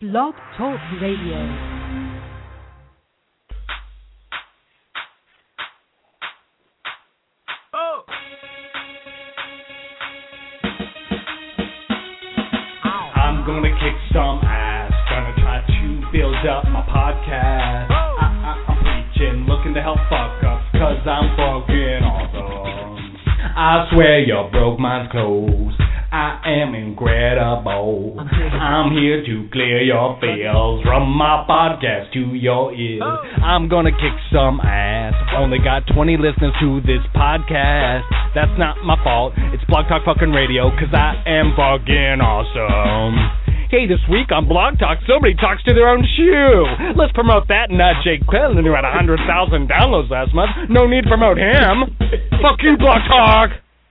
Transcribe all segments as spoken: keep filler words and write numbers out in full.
Blog Talk Radio. I'm gonna kick some ass, gonna try to build up my podcast. I, I, I'm preaching, looking to help fuck ups, cause I'm fucking awesome. I swear your broke mind's closed. I am incredible. I'm here to clear your feels from my podcast to your ears. I'm gonna kick some ass. Only got twenty listeners to this podcast. That's not my fault. It's Blog Talk fucking radio, cause I am fucking awesome. Hey, this week on Blog Talk, somebody talks to their own shoe. Let's promote that, not Jake Pellin, who had one hundred thousand downloads last month. No need to promote him. Fuck you, Blog Talk.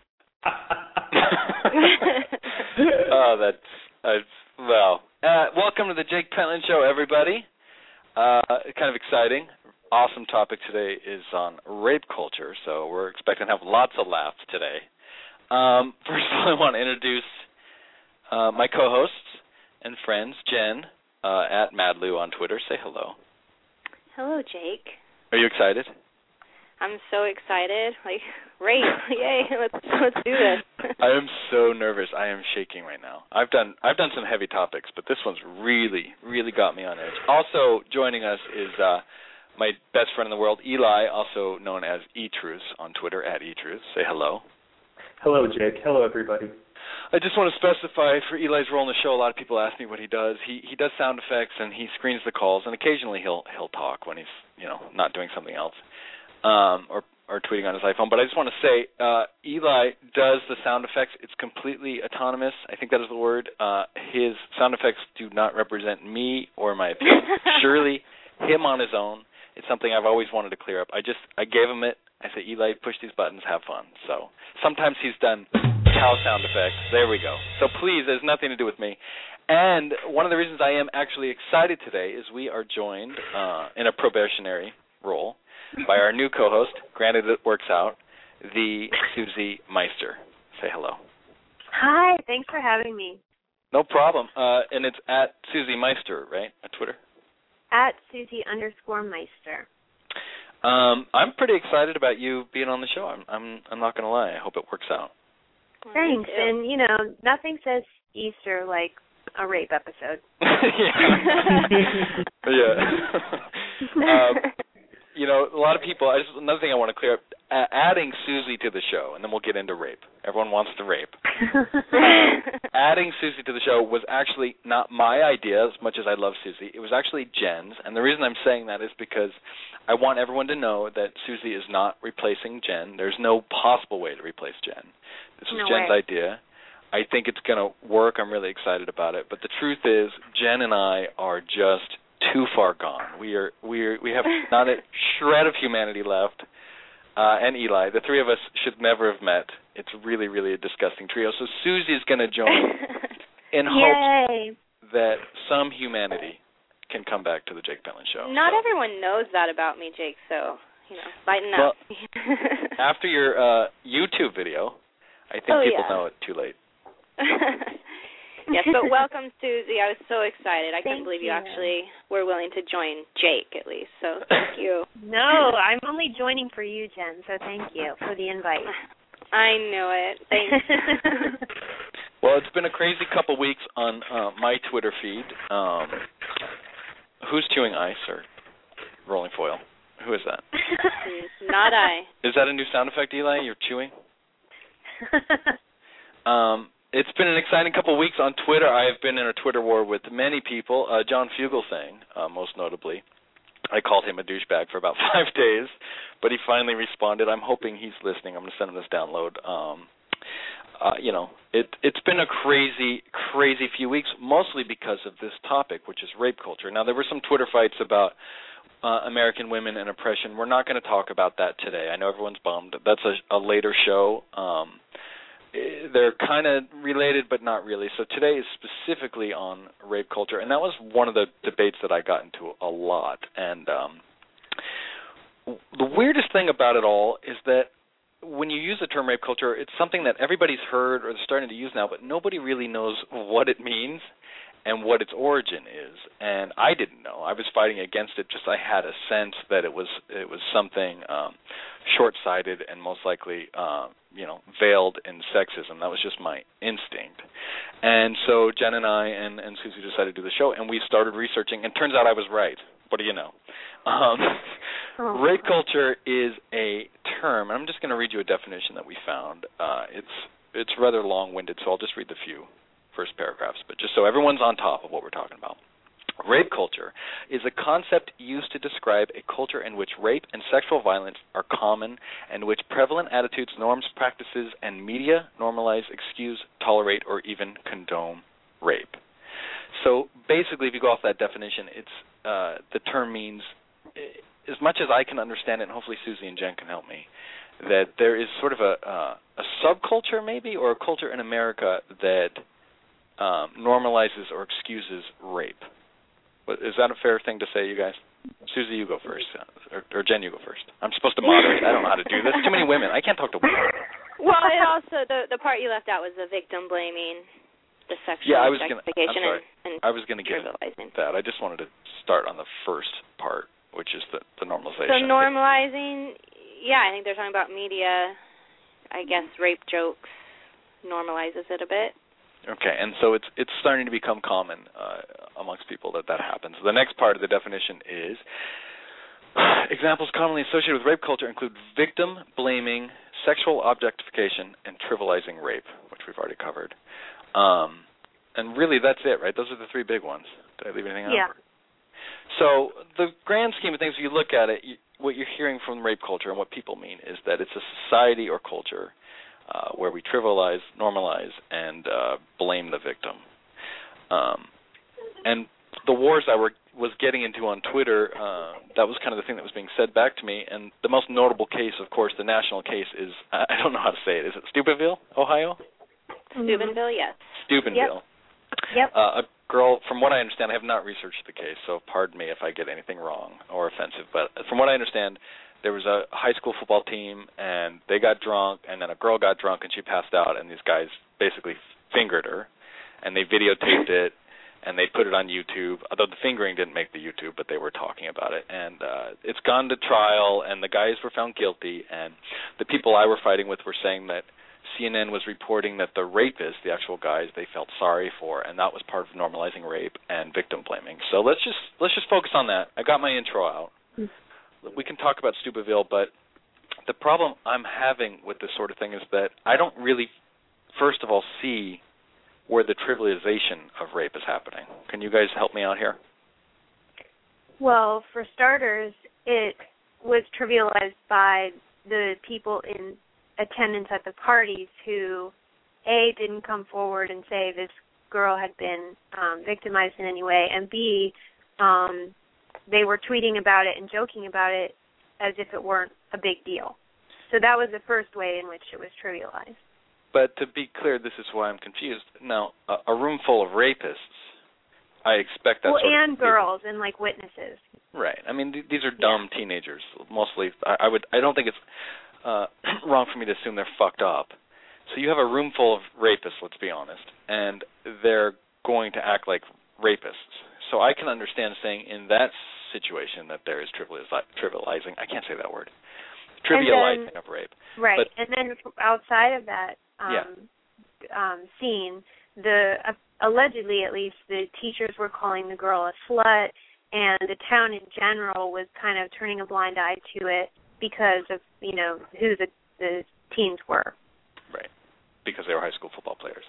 Oh, that's, that's well. Uh, welcome to the Jake Pentland Show, everybody. Uh, kind of exciting. Awesome topic today is on rape culture, so we're expecting to have lots of laughs today. Um, first of all, I want to introduce uh, my co-hosts and friends, Jen uh, at MadLou on Twitter. Say hello. Hello, Jake. Are you excited? I'm so excited. Like, rape. Yay, let's let's do this. I am so nervous. I am shaking right now. I've done I've done some heavy topics, but this one's really, really got me on edge. Also joining us is uh, my best friend in the world, Eli, also known as eTruth on Twitter, at eTruth. Say hello. Hello, Jake. Hello, everybody. I just want to specify for Eli's role in the show, a lot of people ask me what he does. He he does sound effects and he screens the calls, and occasionally he'll he'll talk when he's, you know, not doing something else. Um, or, or tweeting on his iPhone. But I just want to say, uh, Eli does the sound effects. It's completely autonomous. I think that is the word. Uh, his sound effects do not represent me or my opinion. Surely him on his own. It's something I've always wanted to clear up. I just, I gave him it. I said, Eli, push these buttons, have fun. So sometimes he's done cow sound effects. There we go. So please, there's nothing to do with me. And one of the reasons I am actually excited today is we are joined uh, in a probationary role by our new co-host, granted it works out, the Susie Meister. Say hello. Hi, thanks for having me. No problem. Uh, and it's at Susie Meister, right, on Twitter? At Susie underscore Meister. Um, I'm pretty excited about you being on the show. I'm I'm, I'm not going to lie. I hope it works out. Thanks. And, you know, nothing says Easter like a rape episode. yeah. yeah. um, You know, a lot of people, I just, another thing I want to clear up, uh, adding Susie to the show, and then we'll get into rape. Everyone wants to rape. uh, adding Susie to the show was actually not my idea, as much as I love Susie. It was actually Jen's, and the reason I'm saying that is because I want everyone to know that Susie is not replacing Jen. There's no possible way to replace Jen. This was no Jen's way. idea. I think it's going to work. I'm really excited about it. But the truth is, Jen and I are just too far gone. We are we are, we have not a shred of humanity left. Uh, and Eli, the three of us should never have met. It's really, really a disgusting trio. So Susie's going to join in hopes Yay. that some humanity can come back to the Jake Pentland Show. Not so. everyone knows that about me, Jake, so, you know, lighten well, up. After your uh, YouTube video, I think oh, people yeah. know it too late. Yes, but welcome, Susie. I was so excited. I Thank couldn't believe you. you actually were willing to join Jake, at least, so thank you. No, I'm only joining for you, Jen, so thank you for the invite. I knew it. Thanks. Well, it's been a crazy couple weeks on uh, my Twitter feed. Um, who's chewing ice or rolling foil? Who is that? Not I. Is that a new sound effect, Eli? You're chewing? um, it's been an exciting couple of weeks on Twitter. I have been in a Twitter war with many people. Uh, John Fugelsang, uh, most notably. I called him a douchebag for about five days, but he finally responded. I'm hoping he's listening. I'm going to send him this download. Um, uh, you know, it, it's been a crazy, crazy few weeks, mostly because of this topic, which is rape culture. Now, there were some Twitter fights about uh, American women and oppression. We're not going to talk about that today. I know everyone's bummed. That's a, a later show. Um, they're kind of related, but not really. So today is specifically on rape culture, and that was one of the debates that I got into a lot. And um, the weirdest thing about it all is that when you use the term rape culture, it's something that everybody's heard or they're starting to use now, but nobody really knows what it means. and what its origin is. And I didn't know. I was fighting against it. Just I had a sense that it was it was something um, short-sighted and most likely, uh, you know, veiled in sexism. That was just my instinct. And so Jen and I and, and Susie decided to do the show, and we started researching. And turns out I was right. What do you know? Um, oh. Rape culture is a term. I'm just going to read you a definition that we found. Uh, it's it's rather long-winded, so I'll just read the few first paragraphs, but just so everyone's on top of what we're talking about. Rape culture is a concept used to describe a culture in which rape and sexual violence are common and in which prevalent attitudes, norms, practices, and media normalize, excuse, tolerate, or even condone rape. So basically, if you go off that definition, it's uh, the term means, as much as I can understand it, and hopefully Susie and Jen can help me, that there is sort of a, uh, a subculture maybe, or a culture in America that Um, normalizes or excuses rape. But is that a fair thing to say, you guys? Susie, you go first, or, or Jen, you go first. I'm supposed to moderate. I don't know how to do this. Too many women. I can't talk to women. Well, it also the the part you left out was the victim blaming, the sexual yeah, I was gonna, objectification I'm sorry. and, and I was going to get trivializing. that. I just wanted to start on the first part, which is the, the normalization. So normalizing, yeah, I think they're talking about media. I guess rape jokes normalizes it a bit. Okay, and so it's it's starting to become common uh, amongst people that that happens. The next part of the definition is, examples commonly associated with rape culture include victim blaming, sexual objectification, and trivializing rape, which we've already covered. Um, and really, that's it, right? Those are the three big ones. Did I leave anything out? Yeah. So the grand scheme of things, if you look at it, you, what you're hearing from rape culture and what people mean is that it's a society or culture Uh, where we trivialize, normalize, and uh, blame the victim. Um, and the wars I were, was getting into on Twitter, uh, that was kind of the thing that was being said back to me. And the most notable case, of course, the national case is, I don't know how to say it, is it Steubenville, Ohio? Steubenville, yes. Steubenville. Yep. yep. Uh, a girl, from what I understand, I have not researched the case, so pardon me if I get anything wrong or offensive, but from what I understand, there was a high school football team, and they got drunk, and then a girl got drunk, and she passed out, and these guys basically fingered her, and they videotaped it, and they put it on YouTube, although the fingering didn't make the YouTube, but they were talking about it. And uh, it's gone to trial, and the guys were found guilty, and the people I were fighting with were saying that C N N was reporting that the rapists, the actual guys, they felt sorry for, and that was part of normalizing rape and victim blaming. So let's just let's just focus on that. I got my intro out. We can talk about Steubenville, but the problem I'm having with this sort of thing is that I don't really, first of all, see where the trivialization of rape is happening. Can you guys help me out here? Well, for starters, it was trivialized by the people in attendance at the parties who, A, didn't come forward and say this girl had been um, victimized in any way, and B, um, they were tweeting about it and joking about it as if it weren't a big deal. So that was the first way in which it was trivialized. But to be clear, this is why I'm confused. Now, a, a room full of rapists, I expect that well, sort and of girls and, like, witnesses. Right. I mean, th- these are dumb yeah. teenagers. Mostly, I, I would. I don't think it's uh, wrong for me to assume they're fucked up. So you have a room full of rapists, let's be honest, and they're going to act like rapists. So I can understand saying in that situation that there is trivializing. I can't say that word. Trivializing then, of rape. Right. But, and then outside of that um, yeah. um, scene, the uh, allegedly at least the teachers were calling the girl a slut, and the town in general was kind of turning a blind eye to it because of, you know, who the, the teens were. Right. Because they were high school football players.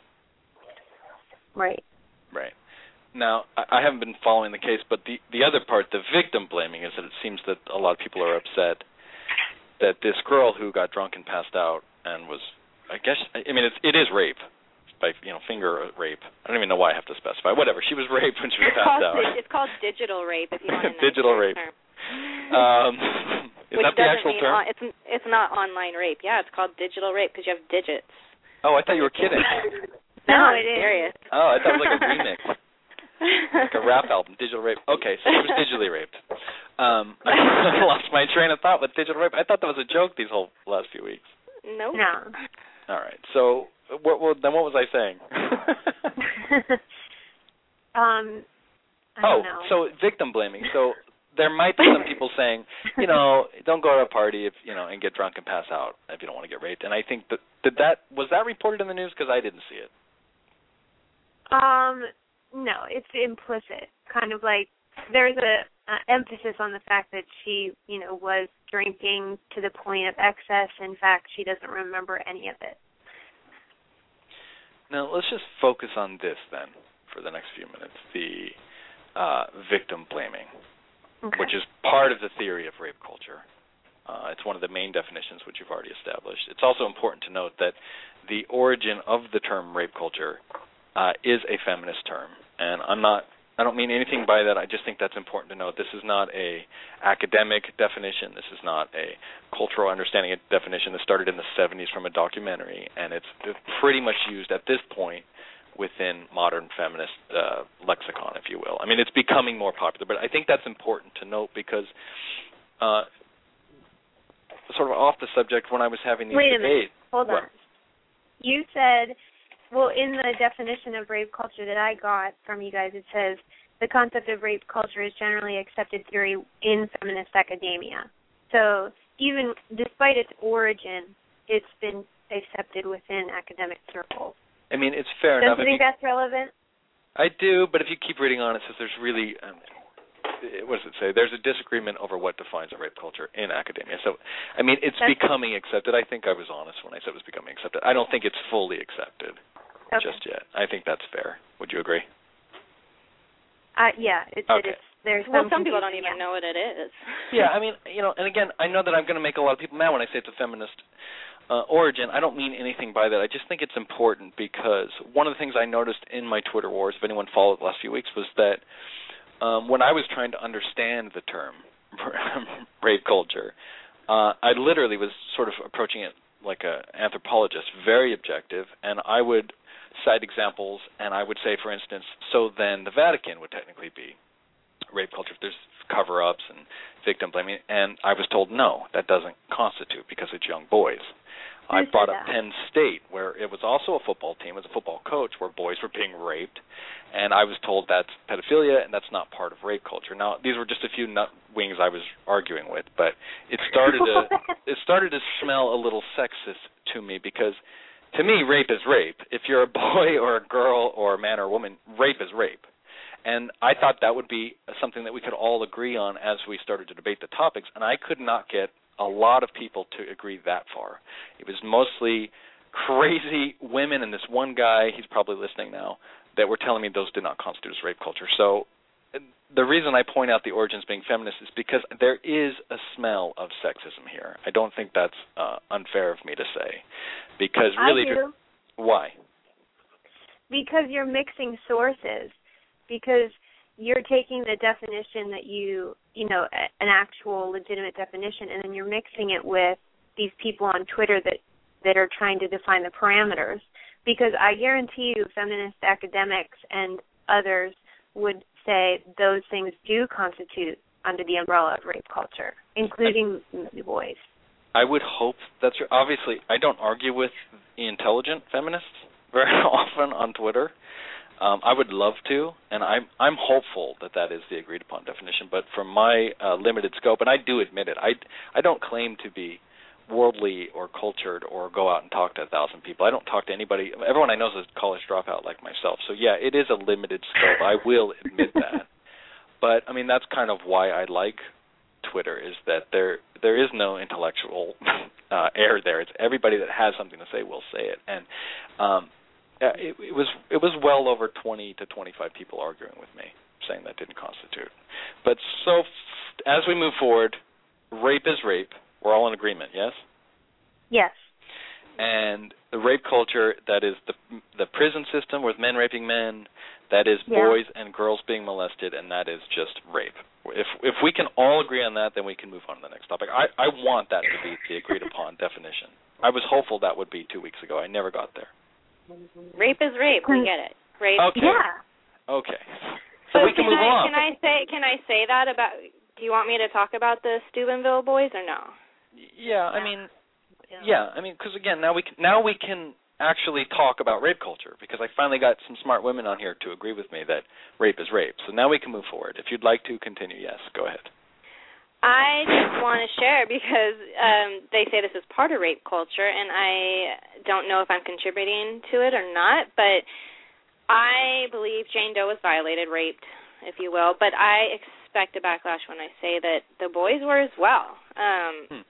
Right. Right. Now, I haven't been following the case, but the, the other part, the victim blaming, is that it seems that a lot of people are upset that this girl who got drunk and passed out and was, I guess, I mean, it's, it is rape, by, you know, finger rape. I don't even know why I have to specify. Whatever, she was raped when she was it's passed called, out. It's called digital rape, if you want to know. Digital rape. Term. Um, is Which that the actual mean term? On, it's, it's not online rape. Yeah, it's called digital rape because you have digits. Oh, I thought you were kidding. No, no it it is. Serious. Oh, I thought it was like a remix. Like a rap album, digital rape. Okay, so she was digitally raped. Um, I lost my train of thought with digital rape. I thought that was a joke these whole last few weeks. Nope. No. All right. So, what, what, then what was I saying? Um, I oh, don't know. so victim blaming. So there might be some people saying, you know, don't go to a party if you know and get drunk and pass out if you don't want to get raped. And I think that did that was that reported in the news because I didn't see it. Um, no, it's implicit. Kind of like there's a uh, emphasis on the fact that she, you know, was drinking to the point of excess. In fact, she doesn't remember any of it. Now let's just focus on this then for the next few minutes: the uh, victim blaming. Okay. Which is part of the theory of rape culture. Uh, it's one of the main definitions which you've already established. It's also important to note that the origin of the term rape culture uh, is a feminist term, and I'm not. I don't mean anything by that. I just think that's important to note. This is not a academic definition. This is not a cultural understanding definition that started in the seventies from a documentary, and it's pretty much used at this point within modern feminist uh, lexicon, if you will. I mean, it's becoming more popular, but I think that's important to note because uh, sort of off the subject, when I was having these Wait a debates... minute. Hold what? on. You said, well, in the definition of rape culture that I got from you guys, it says, the concept of rape culture is generally accepted theory in feminist academia. So even despite its origin, it's been accepted within academic circles. I mean, it's fair Don't enough. Don't you think you, that's relevant? I do, but if you keep reading on, it says there's really, um, what does it say? There's a disagreement over what defines a rape culture in academia. So, I mean, it's that's becoming accepted. I think I was honest when I said it was becoming accepted. I don't think it's fully accepted okay. just yet. I think that's fair. Would you agree? Uh, yeah, it, okay. it's there's well, some, some people don't yeah. even know what it is. Yeah, I mean, you know, and again, I know that I'm going to make a lot of people mad when I say it's a feminist uh, origin. I don't mean anything by that. I just think it's important because one of the things I noticed in my Twitter wars, if anyone followed the last few weeks, was that um, when I was trying to understand the term rape culture, uh, I literally was sort of approaching it like an anthropologist, very objective, and I would cite examples, and I would say, for instance, so then the Vatican would technically be rape culture if there's cover-ups and victim blaming, and I was told, no, that doesn't constitute because it's young boys. Who I brought said up that? Penn State, where it was also a football team, it was a football coach, where boys were being raped, and I was told that's pedophilia and that's not part of rape culture. Now, these were just a few nut wings I was arguing with, but it started to it started to smell a little sexist to me because, to me, rape is rape. If you're a boy or a girl or a man or a woman, rape is rape. And I thought that would be something that we could all agree on as we started to debate the topics, and I could not get a lot of people to agree that far. It was mostly crazy women and this one guy, he's probably listening now, that were telling me those did not constitute as rape culture. So the reason I point out the origins being feminist is because there is a smell of sexism here. I don't think that's uh, unfair of me to say. Because really, I do. Why? Because you're mixing sources. Because you're taking the definition that you, you know, an actual legitimate definition, and then you're mixing it with these people on Twitter that, that are trying to define the parameters. Because I guarantee you feminist academics and others would say those things do constitute under the umbrella of rape culture, including I, boys. I would hope that's true. Obviously, I don't argue with the intelligent feminists very often on Twitter. Um, I would love to, and I'm I'm hopeful that that is the agreed upon definition. But from my uh, limited scope, and I do admit it, I I don't claim to be worldly or cultured or go out and talk to a thousand people. I don't talk to anybody. Everyone I know is a college dropout like myself. So yeah, it is a limited scope. I will admit that. But I mean, that's kind of why I like Twitter, is that there there is no intellectual uh, error there. It's everybody that has something to say will say it, and. Um, Uh, it, it was it was well over twenty to twenty-five people arguing with me, saying that didn't constitute. But so f- as we move forward, rape is rape. We're all in agreement, yes? Yes. And the rape culture, that is the the prison system with men raping men, that is yeah. boys and girls being molested, and that is just rape. If if we can all agree on that, then we can move on to the next topic. I, I want that to be the agreed upon definition. I was hopeful that would be two weeks ago. I never got there. Rape is rape. We get it. Rape. Okay. Yeah. Okay. So, so we can, can move I, on. Can I say can I say that about? Do you want me to talk about the Steubenville boys or no? Yeah, I mean, yeah, I mean, because again, now we can now we can actually talk about rape culture, because I finally got some smart women on here to agree with me that rape is rape. So now we can move forward. If you'd like to continue, yes, go ahead. I just want to share because um, they say this is part of rape culture, and I don't know if I'm contributing to it or not, but I believe Jane Doe was violated, raped, if you will, but I expect a backlash when I say that the boys were as well. Um, hmm.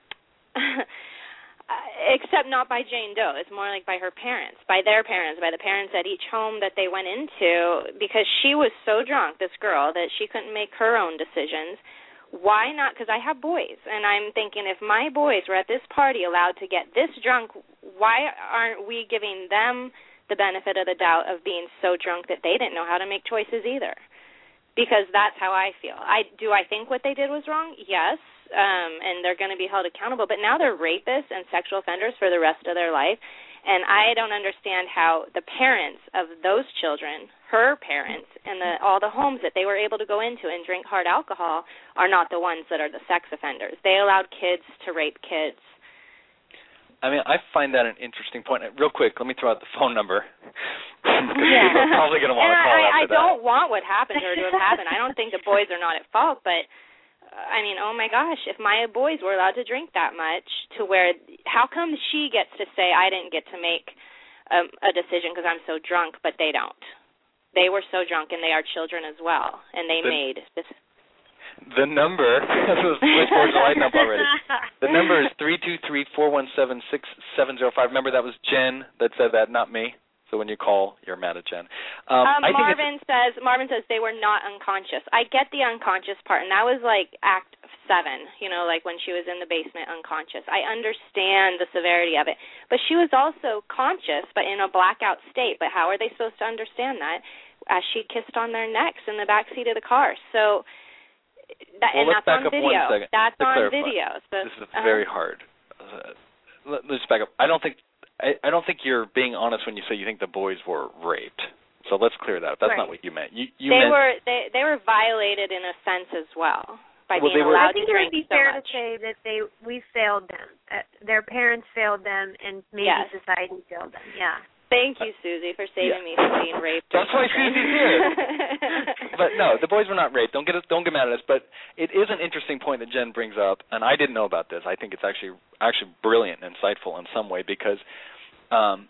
Except not by Jane Doe. It's more like by her parents, by their parents, by the parents at each home that they went into, because she was so drunk, this girl, that she couldn't make her own decisions. Why not? Because I have boys, and I'm thinking if my boys were at this party allowed to get this drunk, why aren't we giving them the benefit of the doubt of being so drunk that they didn't know how to make choices either? Because that's how I feel. I do I think what they did was wrong? Yes, um, and they're going to be held accountable. But now they're rapists and sexual offenders for the rest of their life, and I don't understand how the parents of those children, her parents, and the, all the homes that they were able to go into and drink hard alcohol are not the ones that are the sex offenders. They allowed kids to rape kids. I mean, I find that an interesting point. Real quick, let me throw out the phone number. Yeah. People are probably going to want and to call I, after I that. don't want what happened to her to have happened. I don't think the boys are not at fault, but I mean, oh my gosh, if my boys were allowed to drink that much, to where, how come she gets to say I didn't get to make um, a decision because I'm so drunk, but they don't? They were so drunk, and they are children as well, and they the, made this. The number, the switchboard's lighting up already. The number is three two three, four one seven, six seven zero five. Remember, that was Jen that said that, not me. So when you call, you're mad at Jen. Um, um, I think Marvin says Marvin says they were not unconscious. I get the unconscious part, and that was like Act Seven. You know, like when she was in the basement unconscious. I understand the severity of it, but she was also conscious, but in a blackout state. But how are they supposed to understand that? As she kissed on their necks in the back seat of the car. So, that, well, and let's that's back on up video. One second that's to on clarify. video. So, this is very uh, hard. Uh, let, let's back up. I don't think. I, I don't think you're being honest when you say you think the boys were raped. So let's clear that up. That's right. not what you meant. You, you they meant, were they they were violated in a sense as well by well, being were, allowed I think to it drink would be so fair much. to say that they we failed them. Uh, their parents failed them, and maybe yes. society failed them. Yeah. Thank you, Susie, for saving yeah. me from being raped. That's why Susie's here. But no, the boys were not raped. Don't get us, don't get mad at us. But it is an interesting point that Jen brings up, and I didn't know about this. I think it's actually actually brilliant and insightful in some way, because um,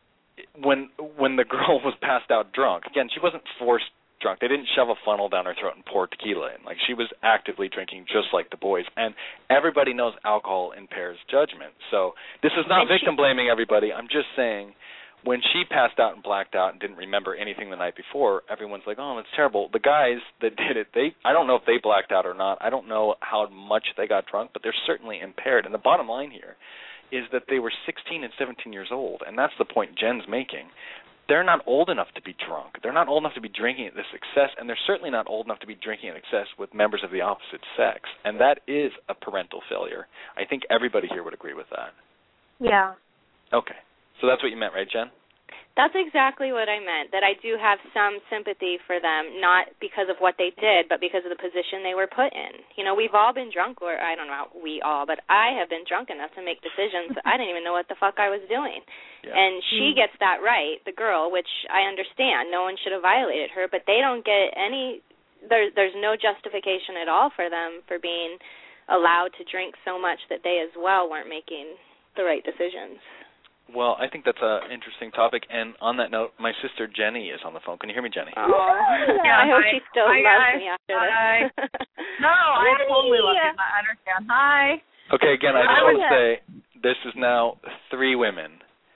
when when the girl was passed out drunk, again, she wasn't forced drunk. They didn't shove a funnel down her throat and pour tequila in. Like, she was actively drinking just like the boys. And everybody knows alcohol impairs judgment. So this is not victim blaming everybody. I'm just saying, when she passed out and blacked out and didn't remember anything the night before, everyone's like, oh, that's terrible. The guys that did it, they I don't know if they blacked out or not. I don't know how much they got drunk, but they're certainly impaired. And the bottom line here is that they were sixteen and seventeen years old, and that's the point Jen's making. They're not old enough to be drunk. They're not old enough to be drinking at this excess, and they're certainly not old enough to be drinking at excess with members of the opposite sex. And that is a parental failure. I think everybody here would agree with that. Yeah. Okay. So that's what you meant, right, Jen? That's exactly what I meant, that I do have some sympathy for them, not because of what they did, but because of the position they were put in. You know, we've all been drunk, or I don't know, we all, but I have been drunk enough to make decisions I didn't even know what the fuck I was doing. Yeah. And she mm. gets that right, the girl, which I understand. No one should have violated her, but they don't get any, there, there's no justification at all for them for being allowed to drink so much that they as well weren't making the right decisions. Well, I think that's an interesting topic. And on that note, my sister Jenny is on the phone. Can you hear me, Jenny? Oh, yeah, I hope hi. she still hi, loves hi. me after hi. this. No, I totally love you. I understand. Hi. Okay, again, I just want to say this is now three women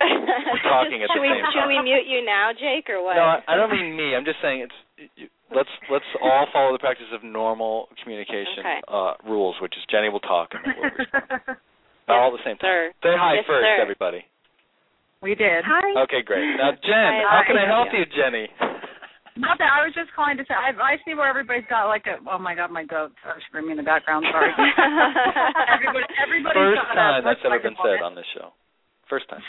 talking at the should we, same time. Should we mute you now, Jake, or what? No, I don't mean me. I'm just saying it's. Let's let's all follow the practice of normal communication okay. uh, rules, which is Jenny will talk and then we'll respond. All at the same time. Sir. Say hi yes, first, sir. everybody. We did. Hi. Okay, great. Now, Jen, hi, how can hi. I help you, Jenny? Not that. I was just calling to say, I, I see where everybody's got like a, oh my God, my goats are screaming in the background, sorry. Everybody, everybody's First got time a, that's ever like been said on this show. First time.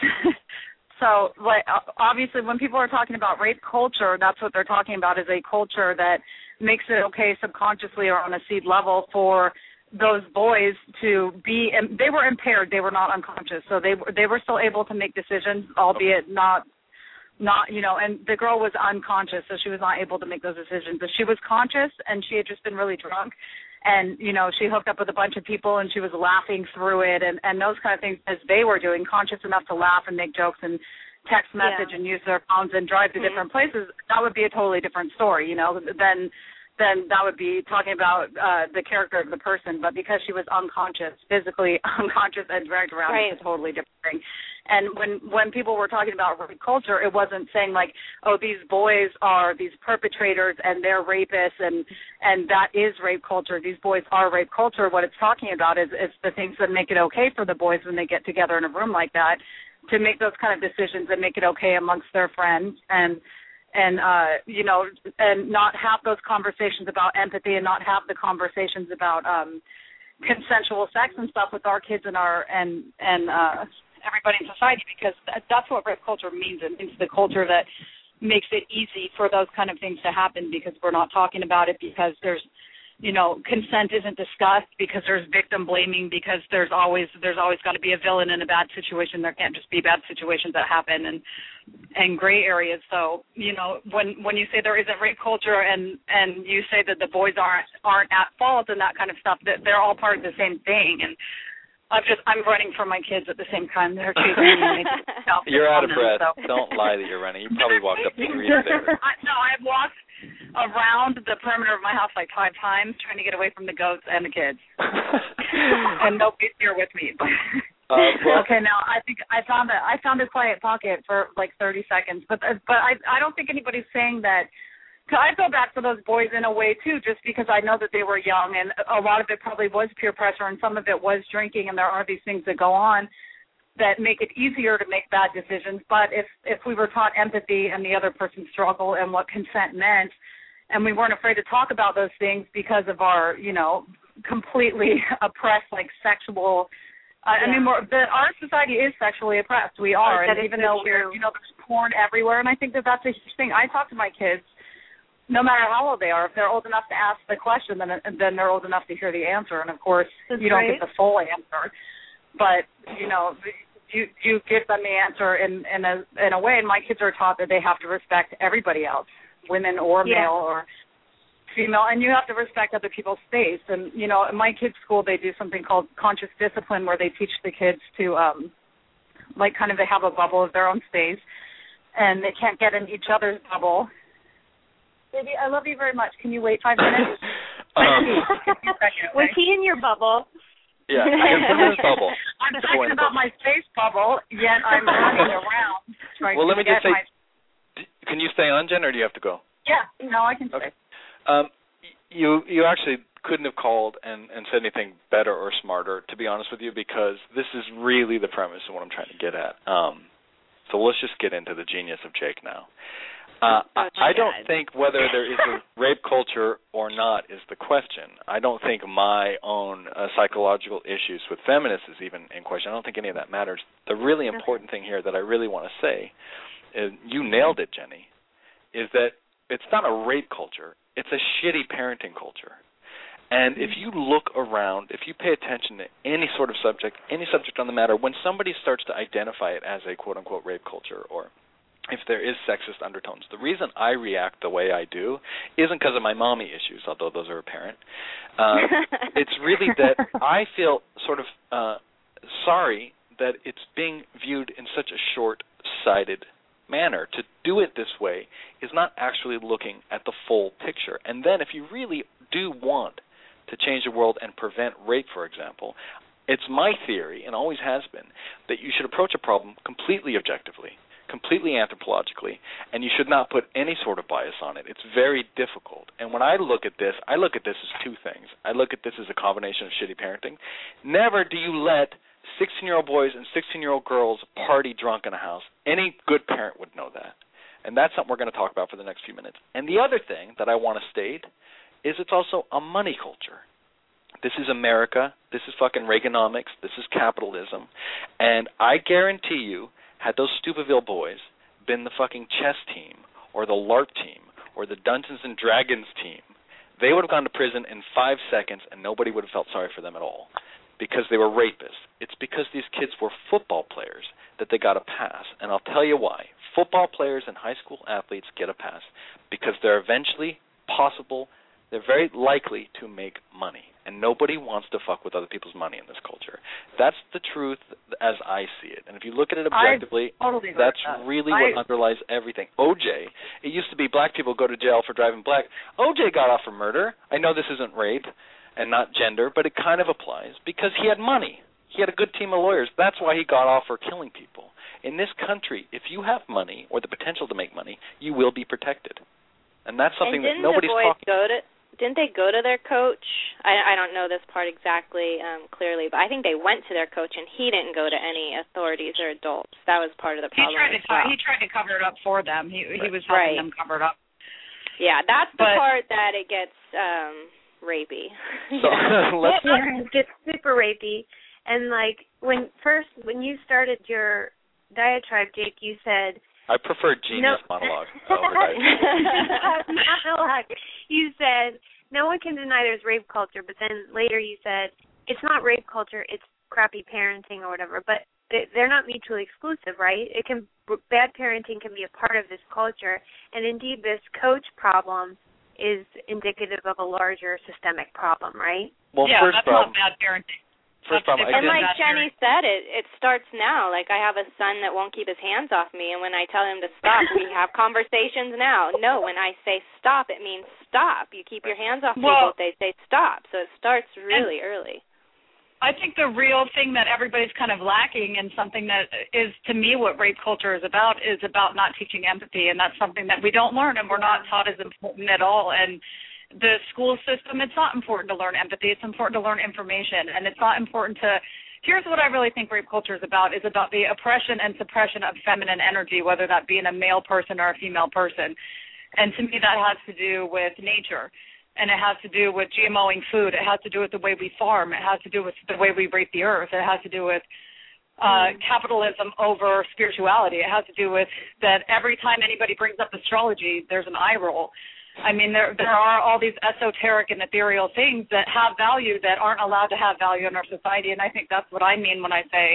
So, like, obviously when people are talking about rape culture, that's what they're talking about, is a culture that makes it okay subconsciously or on a seed level for those boys to be, and they were impaired, they were not unconscious, so they were they were still able to make decisions, albeit not not you know, and the girl was unconscious, so she was not able to make those decisions. But she was conscious, and she had just been really drunk, and you know, she hooked up with a bunch of people, and she was laughing through it, and and those kind of things as they were doing, conscious enough to laugh and make jokes and text message yeah. and use their phones and drive to mm-hmm. different places. That would be a totally different story, you know, than then that would be talking about uh, the character of the person. But because she was unconscious, physically unconscious and dragged around, right. it's a totally different thing. And when, when people were talking about rape culture, it wasn't saying like, oh, these boys are these perpetrators and they're rapists and, and that is rape culture. These boys are rape culture. What it's talking about is, is the things that make it okay for the boys when they get together in a room like that to make those kind of decisions and make it okay amongst their friends and and uh you know and not have those conversations about empathy and not have the conversations about um consensual sex and stuff with our kids and our and and uh everybody in society, because that's what rape culture means. It means the culture that makes it easy for those kind of things to happen because we're not talking about it, because there's you know, consent isn't discussed, because there's victim blaming, because there's always there's always got to be a villain in a bad situation. There can't just be bad situations that happen and and gray areas. So, you know, when when you say there isn't rape culture and, and you say that the boys aren't aren't at fault and that kind of stuff, that they're all part of the same thing. And I'm just I'm running for my kids at the same time. They're chasing me. You're out of them, breath. So. Don't lie that you're running. You probably walked up the street there. I, no, I've walked around the perimeter of my house like five times trying to get away from the goats and the kids. And nobody's here with me. uh, well, okay, now I think I found a I found a quiet pocket for like thirty seconds. But but I I don't think anybody's saying that. I feel bad for those boys in a way too, just because I know that they were young, and a lot of it probably was peer pressure, and some of it was drinking, and there are these things that go on that make it easier to make bad decisions. But if if we were taught empathy and the other person's struggle and what consent meant, and we weren't afraid to talk about those things because of our, you know, completely oppressed, like sexual. Uh, yeah. I mean, more, the, our society is sexually oppressed. We are, and even though we're, you know, there's porn everywhere, and I think that that's a huge thing. I talk to my kids, no matter how old they are. If they're old enough to ask the question, then then they're old enough to hear the answer. And of course, that's you don't right. get the full answer, but you know, you you give them the answer in in a in a way. And my kids are taught that they have to respect everybody else, women or yeah. male or female, and you have to respect other people's space. And you know, in my kids' school, they do something called conscious discipline, where they teach the kids to um, like kind of they have a bubble of their own space, and they can't get in each other's bubble. Baby, I love you very much. Can you wait five minutes? um, Was he in your bubble? Yeah, I'm in his bubble. I'm talking about my space bubble, yet I'm running around trying well, to let me get just say, my... Can you stay on, Jen, or do you have to go? Yeah, no, I can stay. Okay. Um, you you actually couldn't have called and, and said anything better or smarter, to be honest with you, because this is really the premise of what I'm trying to get at. Um, so let's just get into the genius of Jake now. Uh, oh, I don't God. think whether there is a rape culture or not is the question. I don't think my own uh, psychological issues with feminists is even in question. I don't think any of that matters. The really important thing here that I really want to say, is, you nailed it, Jenny, is that it's not a rape culture. It's a shitty parenting culture. And if you look around, if you pay attention to any sort of subject, any subject on the matter, when somebody starts to identify it as a quote-unquote rape culture, or if there is sexist undertones, the reason I react the way I do isn't because of my mommy issues, although those are apparent. Uh, it's really that I feel sort of uh, sorry that it's being viewed in such a short-sighted manner. To do it this way is not actually looking at the full picture. And then if you really do want to change the world and prevent rape, for example, it's my theory, and always has been, that you should approach a problem completely objectively, completely anthropologically, and you should not put any sort of bias on it. It's very difficult. And when I look at this, I look at this as two things. I look at this as a combination of shitty parenting. Never do you let sixteen-year-old boys and sixteen-year-old girls party drunk in a house. Any good parent would know that. And that's something we're going to talk about for the next few minutes. And the other thing that I want to state is it's also a money culture. This is America. This is fucking Reaganomics. This is capitalism. And I guarantee you, had those Stupidville boys been the fucking chess team or the LARP team or the Dungeons and Dragons team, They would have gone to prison in five seconds, and nobody would have felt sorry for them at all because they were rapists. It's because these kids were football players that they got a pass, and I'll tell you why. Football players and high school athletes get a pass because they're eventually possible, they're very likely to make money, and nobody wants to fuck with other people's money in this culture. That's the truth as I see it, and if you look at it objectively, totally that's that. really I, what underlies everything. O J, it used to be black people go to jail for driving black. O J got off for murder. I know this isn't rape and not gender, but it kind of applies because he had money. He had a good team of lawyers. That's why he got off for killing people. In this country, if you have money or the potential to make money, you will be protected. And that's something and that nobody's the boys talking go to, Didn't they go to their coach? I, I don't know this part exactly um, clearly, but I think they went to their coach, and he didn't go to any authorities or adults. That was part of the problem. He tried to, well. he tried to cover it up for them. He, he was right. helping them cover it up. Yeah, that's the but, part that it gets um, rapey. So, let's, yeah, it gets super rapey. And, like, when first, when you started your diatribe, Jake, you said... I prefer genius no, monologue over diatribe. monologue. You said, no one can deny there's rape culture, but then later you said, it's not rape culture, it's crappy parenting or whatever. But they're not mutually exclusive, right? It can bad parenting can be a part of this culture, and indeed this coach problem is indicative of a larger systemic problem, right? Well, yeah, first that's problem, not bad parenting. First problem, I and did like not Jenny said, it it starts now. Like, I have a son that won't keep his hands off me, and when I tell him to stop, we have conversations now. No, when I say stop, it means stop. You keep your hands off well, people if they say stop. So it starts really early. I think the real thing that everybody's kind of lacking, and something that is, to me, what rape culture is about, is about not teaching empathy, and that's something that we don't learn, and we're not taught as important at all. And the school system, it's not important to learn empathy. It's important to learn information, and it's not important to – here's what I really think rape culture is about, is about the oppression and suppression of feminine energy, whether that be in a male person or a female person. And to me, that has to do with nature, and it has to do with GMOing food. It has to do with the way we farm. It has to do with the way we rape the earth. It has to do with uh, capitalism over spirituality. It has to do with that every time anybody brings up astrology, there's an eye roll. I mean, there there are all these esoteric and ethereal things that have value that aren't allowed to have value in our society, and I think that's what I mean when I say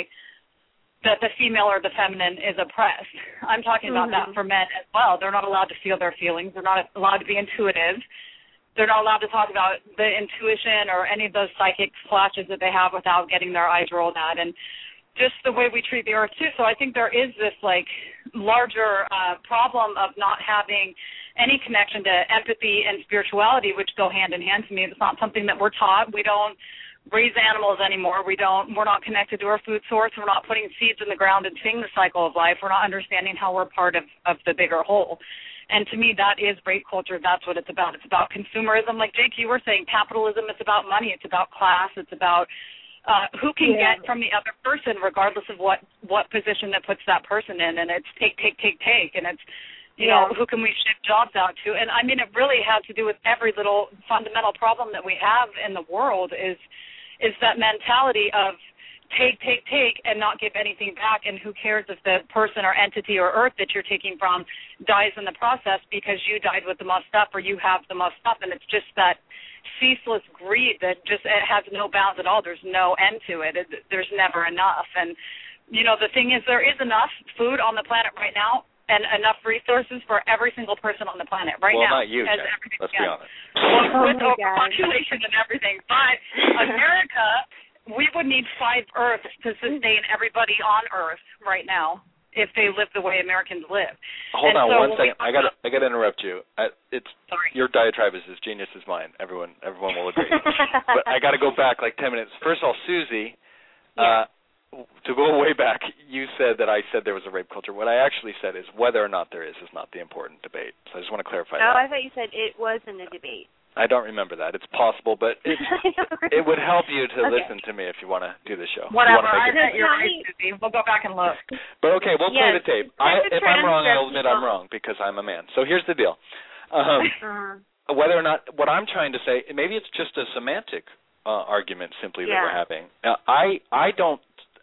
that the female or the feminine is oppressed. I'm talking about mm-hmm. that for men as well. They're not allowed to feel their feelings. They're not allowed to be intuitive. They're not allowed to talk about the intuition or any of those psychic flashes that they have without getting their eyes rolled at, and just the way we treat the earth, too. So I think there is this, like, larger uh, problem of not having any connection to empathy and spirituality, which go hand in hand to me. It's not something that we're taught. We don't raise animals anymore. We don't, we're not connected to our food source. We're not putting seeds in the ground and seeing the cycle of life. We're not understanding how we're part of, of the bigger whole. And to me, that is rape culture. That's what it's about. It's about consumerism. Like, Jake, you were saying, capitalism, it's about money. It's about class. It's about uh, who can yeah. get from the other person, regardless of what, what position that puts that person in. And it's take, take, take, take. And it's, you yeah. know, who can we ship jobs out to? And, I mean, it really has to do with every little fundamental problem that we have in the world is is that mentality of take, take, take, and not give anything back, and who cares if the person or entity or earth that you're taking from dies in the process because you died with the most stuff or you have the most stuff, and it's just that ceaseless greed that just it has no bounds at all. There's no end to it. it. There's never enough. And, you know, the thing is there is enough food on the planet right now and enough resources for every single person on the planet right well, now. Well, not you, as Jack. Let's be honest. Well, with oh overpopulation and everything. But America, we would need five Earths to sustain everybody on Earth right now if they live the way Americans live. Hold and on so one second. I got I got to interrupt you. I, it's Sorry. Your diatribe is as genius as mine. Everyone everyone will agree. But I got to go back like ten minutes. First of all, Susie, yeah. uh, to go way back, you said that I said there was a rape culture. What I actually said is whether or not there is is not the important debate. So I just want to clarify oh, that. I thought you said it wasn't a debate. I don't remember that. It's possible, but it, it would help you to okay. listen to me if you want to do the show. Whatever. I bet you're right, Susie. We'll go back and look. But, okay, we'll yes. play the tape. I, if I'm wrong, I'll admit I'm wrong because I'm a man. So here's the deal. Um, uh-huh. Whether or not, what I'm trying to say, maybe it's just a semantic uh, argument simply yeah. that we're having. Uh, I I don't,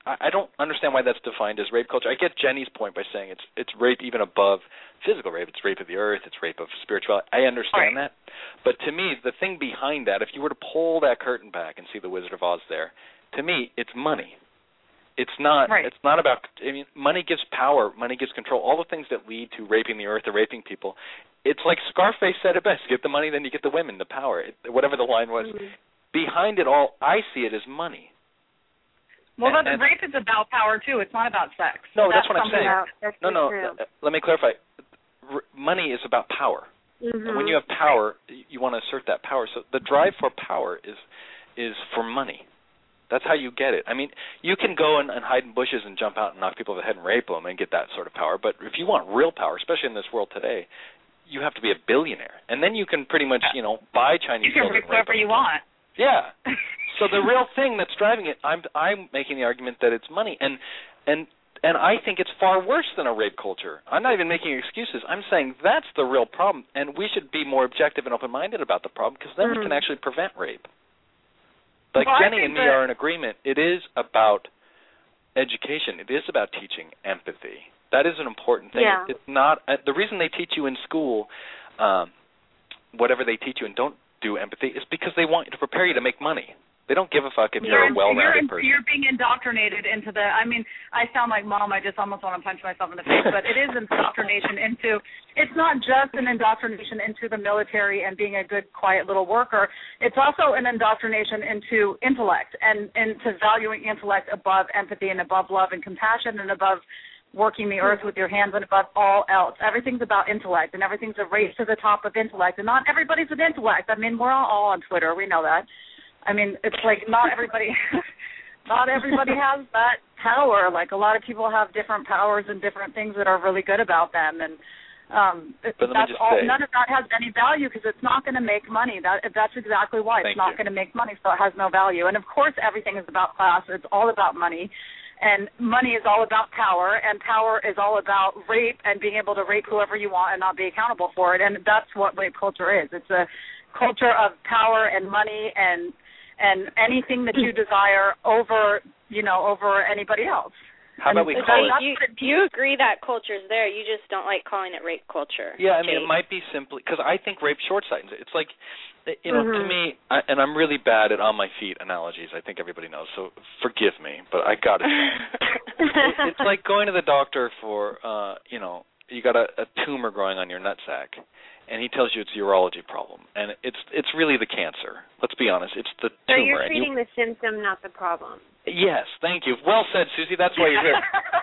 I, I don't understand why that's defined as rape culture. I get Jenny's point by saying it's it's rape even above physical rape. It's rape of the earth. It's rape of spirituality. I understand right. that. But to me, the thing behind that, if you were to pull that curtain back and see the Wizard of Oz there, to me, it's money. It's not. Right. It's not about. I mean, money gives power. Money gives control. All the things that lead to raping the earth or raping people. It's like Scarface said it best: "You get the money, then you get the women, the power." It, whatever the line was. Mm-hmm. Behind it all, I see it as money. Well, and, but and, rape is about power too. It's not about sex. No, that's, that's what I'm saying. About, that's no, no. true. Uh, let me clarify. R- money is about power. Mm-hmm. And when you have power, you want to assert that power. So the drive for power is is for money. That's how you get it. I mean, you can go and, and hide in bushes and jump out and knock people over the head and rape them and get that sort of power. But if you want real power, especially in this world today, you have to be a billionaire. And then you can pretty much, you know, buy Chinese You can children. rape whoever you want. Yeah. So the real thing that's driving it, I'm I'm making the argument that it's money. And and and I think it's far worse than a rape culture. I'm not even making excuses. I'm saying that's the real problem, and we should be more objective and open-minded about the problem, because then mm. we can actually prevent rape. Like well, Jenny and me are in agreement. It is about education. It is about teaching empathy. That is an important thing. Yeah. It's not uh, the reason they teach you in school, um, whatever they teach you, and don't do empathy, is because they want to prepare you to make money. They don't give a fuck if you're, you're a well-rounded you're, person. You're being indoctrinated into the, I mean, I sound like Mom. I just almost want to punch myself in the face, but it is indoctrination into, it's not just an indoctrination into the military and being a good, quiet little worker. It's also an indoctrination into intellect and into valuing intellect above empathy and above love and compassion and above working the earth with your hands and above all else. Everything's about intellect, and everything's a race to the top of intellect, and not everybody's an intellect. I mean, we're all, all on Twitter. We know that. I mean, it's like not everybody not everybody has that power. Like a lot of people have different powers and different things that are really good about them, and um, that's all. Say, none of that has any value because it's not going to make money. That that's exactly why it's not going to make money, so it has no value. And of course, everything is about class. It's all about money, and money is all about power, and power is all about rape and being able to rape whoever you want and not be accountable for it. And that's what rape culture is. It's a culture of power and money and and anything that you desire over, you know, over anybody else. How about we so call you, it? You, you agree that culture's there, you just don't like calling it rape culture. Yeah, I mean, Jake. it might be simply, because I think rape short-sightens it. It's like, you know, mm-hmm. to me, I, and I'm really bad at on my feet analogies. I think everybody knows, so forgive me, but I got it. it. It's like going to the doctor for, uh, you know, you got a, a tumor growing on your nutsack, and he tells you it's a urology problem, and it's it's really the cancer. Let's be honest, it's the so tumor. So you're treating you, the symptom, not the problem. Yes, thank you. Well said, Susie. That's why you're here.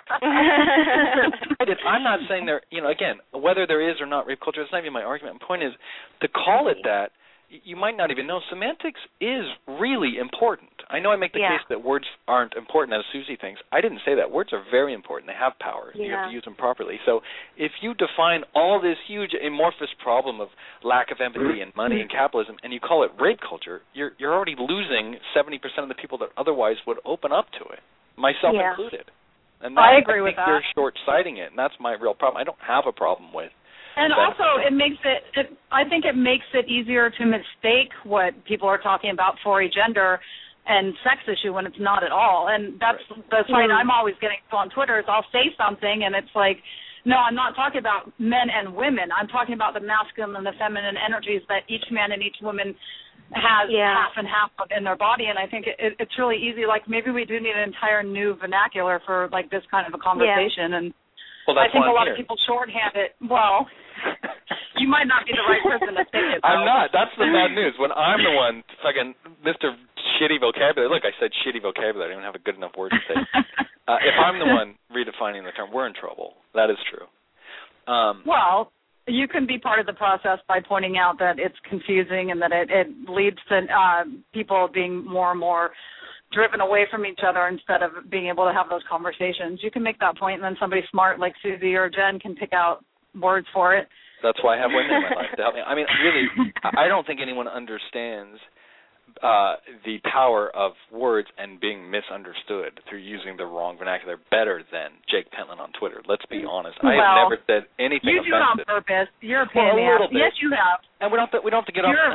I'm not saying there, you know, again, whether there is or not rape culture, it's not even my argument. My point is, to call it that, you might not even know. Semantics is really important. I know I make the yeah. case that words aren't important, as Susie thinks. I didn't say that. Words are very important. They have power. Yeah. You have to use them properly. So if you define all this huge amorphous problem of lack of empathy and money and capitalism, and you call it rape culture, you're you're already losing seventy percent of the people that otherwise would open up to it, myself yeah. included. And I agree I with think that. You're short-sighting it, and that's my real problem. I don't have a problem with. And also, it makes it, it. I think it makes it easier to mistake what people are talking about for a gender and sex issue when it's not at all. And that's right. the fight mm-hmm. I'm always getting on Twitter is I'll say something and it's like, no, I'm not talking about men and women. I'm talking about the masculine and the feminine energies that each man and each woman has yeah. half and half of in their body. And I think it, it, it's really easy. Like maybe we do need an entire new vernacular for like this kind of a conversation. Yeah. And well, that's I think a lot here. of people shorthand it. Well, you might not be the right person to think it, though. I'm not. That's the bad news. When I'm the one, fucking Mister Shitty Vocabulary. Look, I said shitty vocabulary. I don't have a good enough word to say. uh, if I'm the one redefining the term, we're in trouble. That is true. Um, well, you can be part of the process by pointing out that it's confusing and that it, it leads to uh, people being more and more driven away from each other instead of being able to have those conversations. You can make that point, and then somebody smart like Susie or Jen can pick out words for it. That's why I have women in my life to help me. I mean, really, I don't think anyone understands uh, the power of words and being misunderstood through using the wrong vernacular better than Jake Pentland on Twitter. Let's be honest. I well, have never said anything you offensive. You do it on purpose. You're a well, pain a little bit. Yes, you have. And we don't have to, we don't have to get You're, off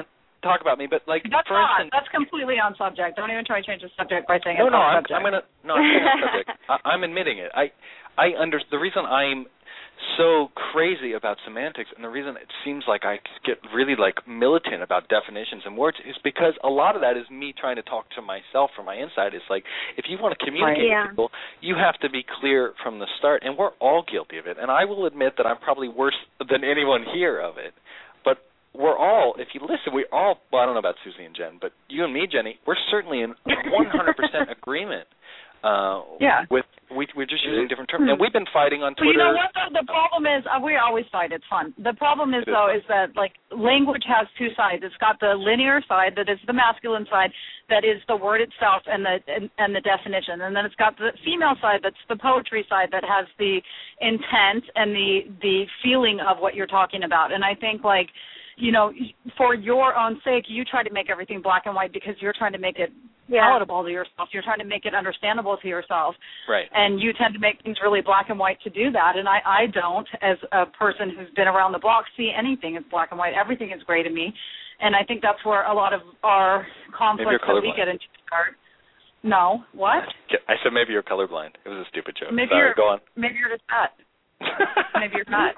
talk about me, but like that's for not. instance, That's completely on subject. Don't even try to change the subject by saying no, it's no. on I'm, subject. I'm gonna no. I'm saying on subject. I, I'm admitting it. I I under the reason I'm so crazy about semantics and the reason it seems like I get really like militant about definitions and words is because a lot of that is me trying to talk to myself from my inside. It's like if you want to communicate right. with people, you have to be clear from the start, and we're all guilty of it. And I will admit that I'm probably worse than anyone here of it. But we're all, if you listen, we all, well, I don't know about Susie and Jen, but you and me, Jenny, we're certainly in one hundred percent agreement. Uh, yeah. With we, we're just using different terms, and we've been fighting on Twitter. But you know what? The, the problem is, uh, we always fight. It's fun. The problem is, is though, fun. is that like language has two sides. It's got the linear side that is the masculine side, that is the word itself and the and, and the definition, and then it's got the female side that's the poetry side that has the intent and the the feeling of what you're talking about. And I think like, you know, for your own sake, you try to make everything black and white because you're trying to make it yeah. palatable to yourself. You're trying to make it understandable to yourself. Right. And you tend to make things really black and white to do that. And I, I don't, as a person who's been around the block, see anything as black and white. Everything is gray to me. And I think that's where a lot of our conflicts that we get into start. No. What? I said maybe you're colorblind. It was a stupid joke. Maybe Sorry, you're, go on. Maybe you're just fat. Maybe you're not.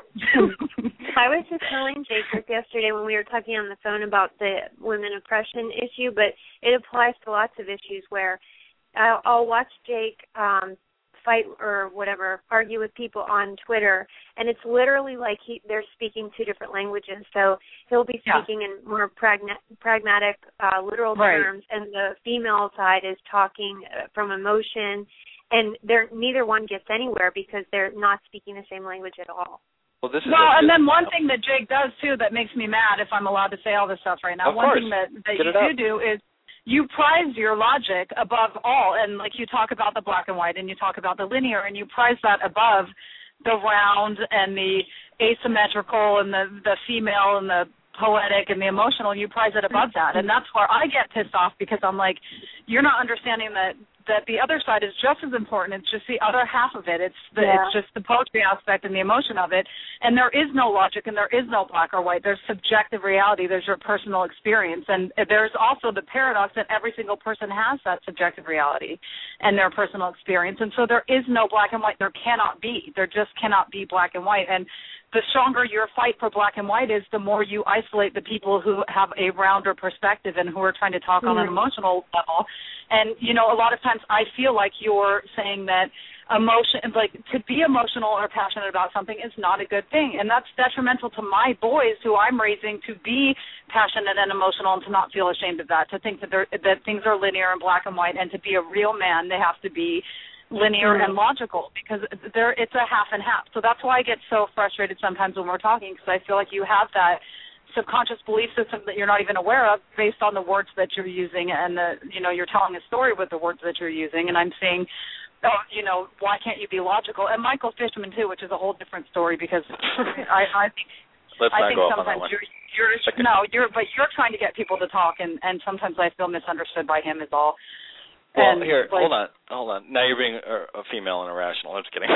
I was just telling Jake yesterday when we were talking on the phone about the women oppression issue, but it applies to lots of issues where I'll, I'll watch Jake um, fight or whatever, argue with people on Twitter, and it's literally like he they're speaking two different languages. So he'll be speaking yeah. in more pragna- pragmatic, uh, literal right. terms, and the female side is talking from emotion. And they're neither one gets anywhere because they're not speaking the same language at all. Well, this is well a, and then one thing that Jake does, too, that makes me mad, if I'm allowed to say all this stuff right now, of one course. thing that, that Get you it do do is you prize your logic above all. And, like, you talk about the black and white and you talk about the linear, and you prize that above the round and the asymmetrical and the, the female and the poetic and the emotional, and you prize it above that. And that's where I get pissed off because I'm like, you're not understanding that that the other side is just as important. It's just the other half of it. It's the, yeah. it's just the poetry aspect and the emotion of it. And there is no logic and there is no black or white. There's subjective reality. There's your personal experience. And there's also the paradox that every single person has that subjective reality and their personal experience. And so there is no black and white. There cannot be. There just cannot be black and white. And the stronger your fight for black and white is, the more you isolate the people who have a rounder perspective and who are trying to talk mm-hmm. on an emotional level. And, you know, a lot of times I feel like you're saying that emotion, like to be emotional or passionate about something is not a good thing. And that's detrimental to my boys who I'm raising to be passionate and emotional and to not feel ashamed of that, to think that, they're, that things are linear and black and white, and to be a real man, they have to be linear mm-hmm. and logical, because there it's a half and half. So that's why I get so frustrated sometimes when we're talking, because I feel like you have that subconscious belief system that you're not even aware of based on the words that you're using, and the you know you're telling a story with the words that you're using. And I'm saying, oh, you know, why can't you be logical? And Michael Fishman too, which is a whole different story, because I, I think Let's I not think go sometimes off on that one. you're you're okay. no you're but you're trying to get people to talk, and and sometimes I feel misunderstood by him is all. Well, and, here, like, hold on, hold on. Now you're being a, a female and irrational. I'm just kidding.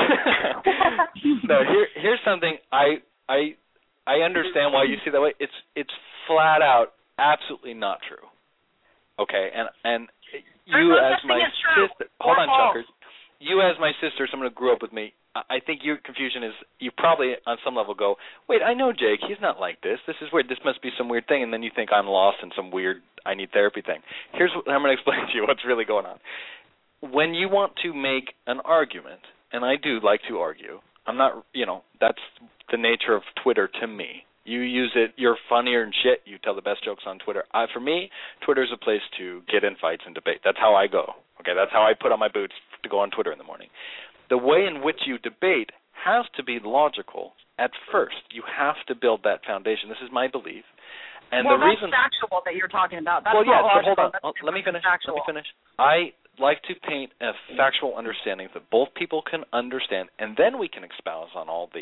No, here, here's something I, I, I understand why you see that way. It's, it's flat out absolutely not true. Okay, and and you as my sister. Hold on, Chuckers. You as my sister, someone who grew up with me. I think your confusion is you probably on some level go, wait, I know Jake. He's not like this. This is weird. This must be some weird thing. And then you think I'm lost in some weird I need therapy thing. Here's what I'm going to explain to you what's really going on. When you want to make an argument, and I do like to argue, I'm not, you know, that's the nature of Twitter to me. You use it, you're funnier and shit, you tell the best jokes on Twitter. I, for me, Twitter's a place to get in fights and debate. That's how I go. Okay, that's how I put on my boots to go on Twitter in the morning. The way in which you debate has to be logical at first. You have to build that foundation. This is my belief. And well, the that's reason, factual that you're talking about. That's well, yeah, not but hold on. logical. Let me finish. Factual. Let me finish. I like to paint a factual understanding that both people can understand, and then we can espouse on all the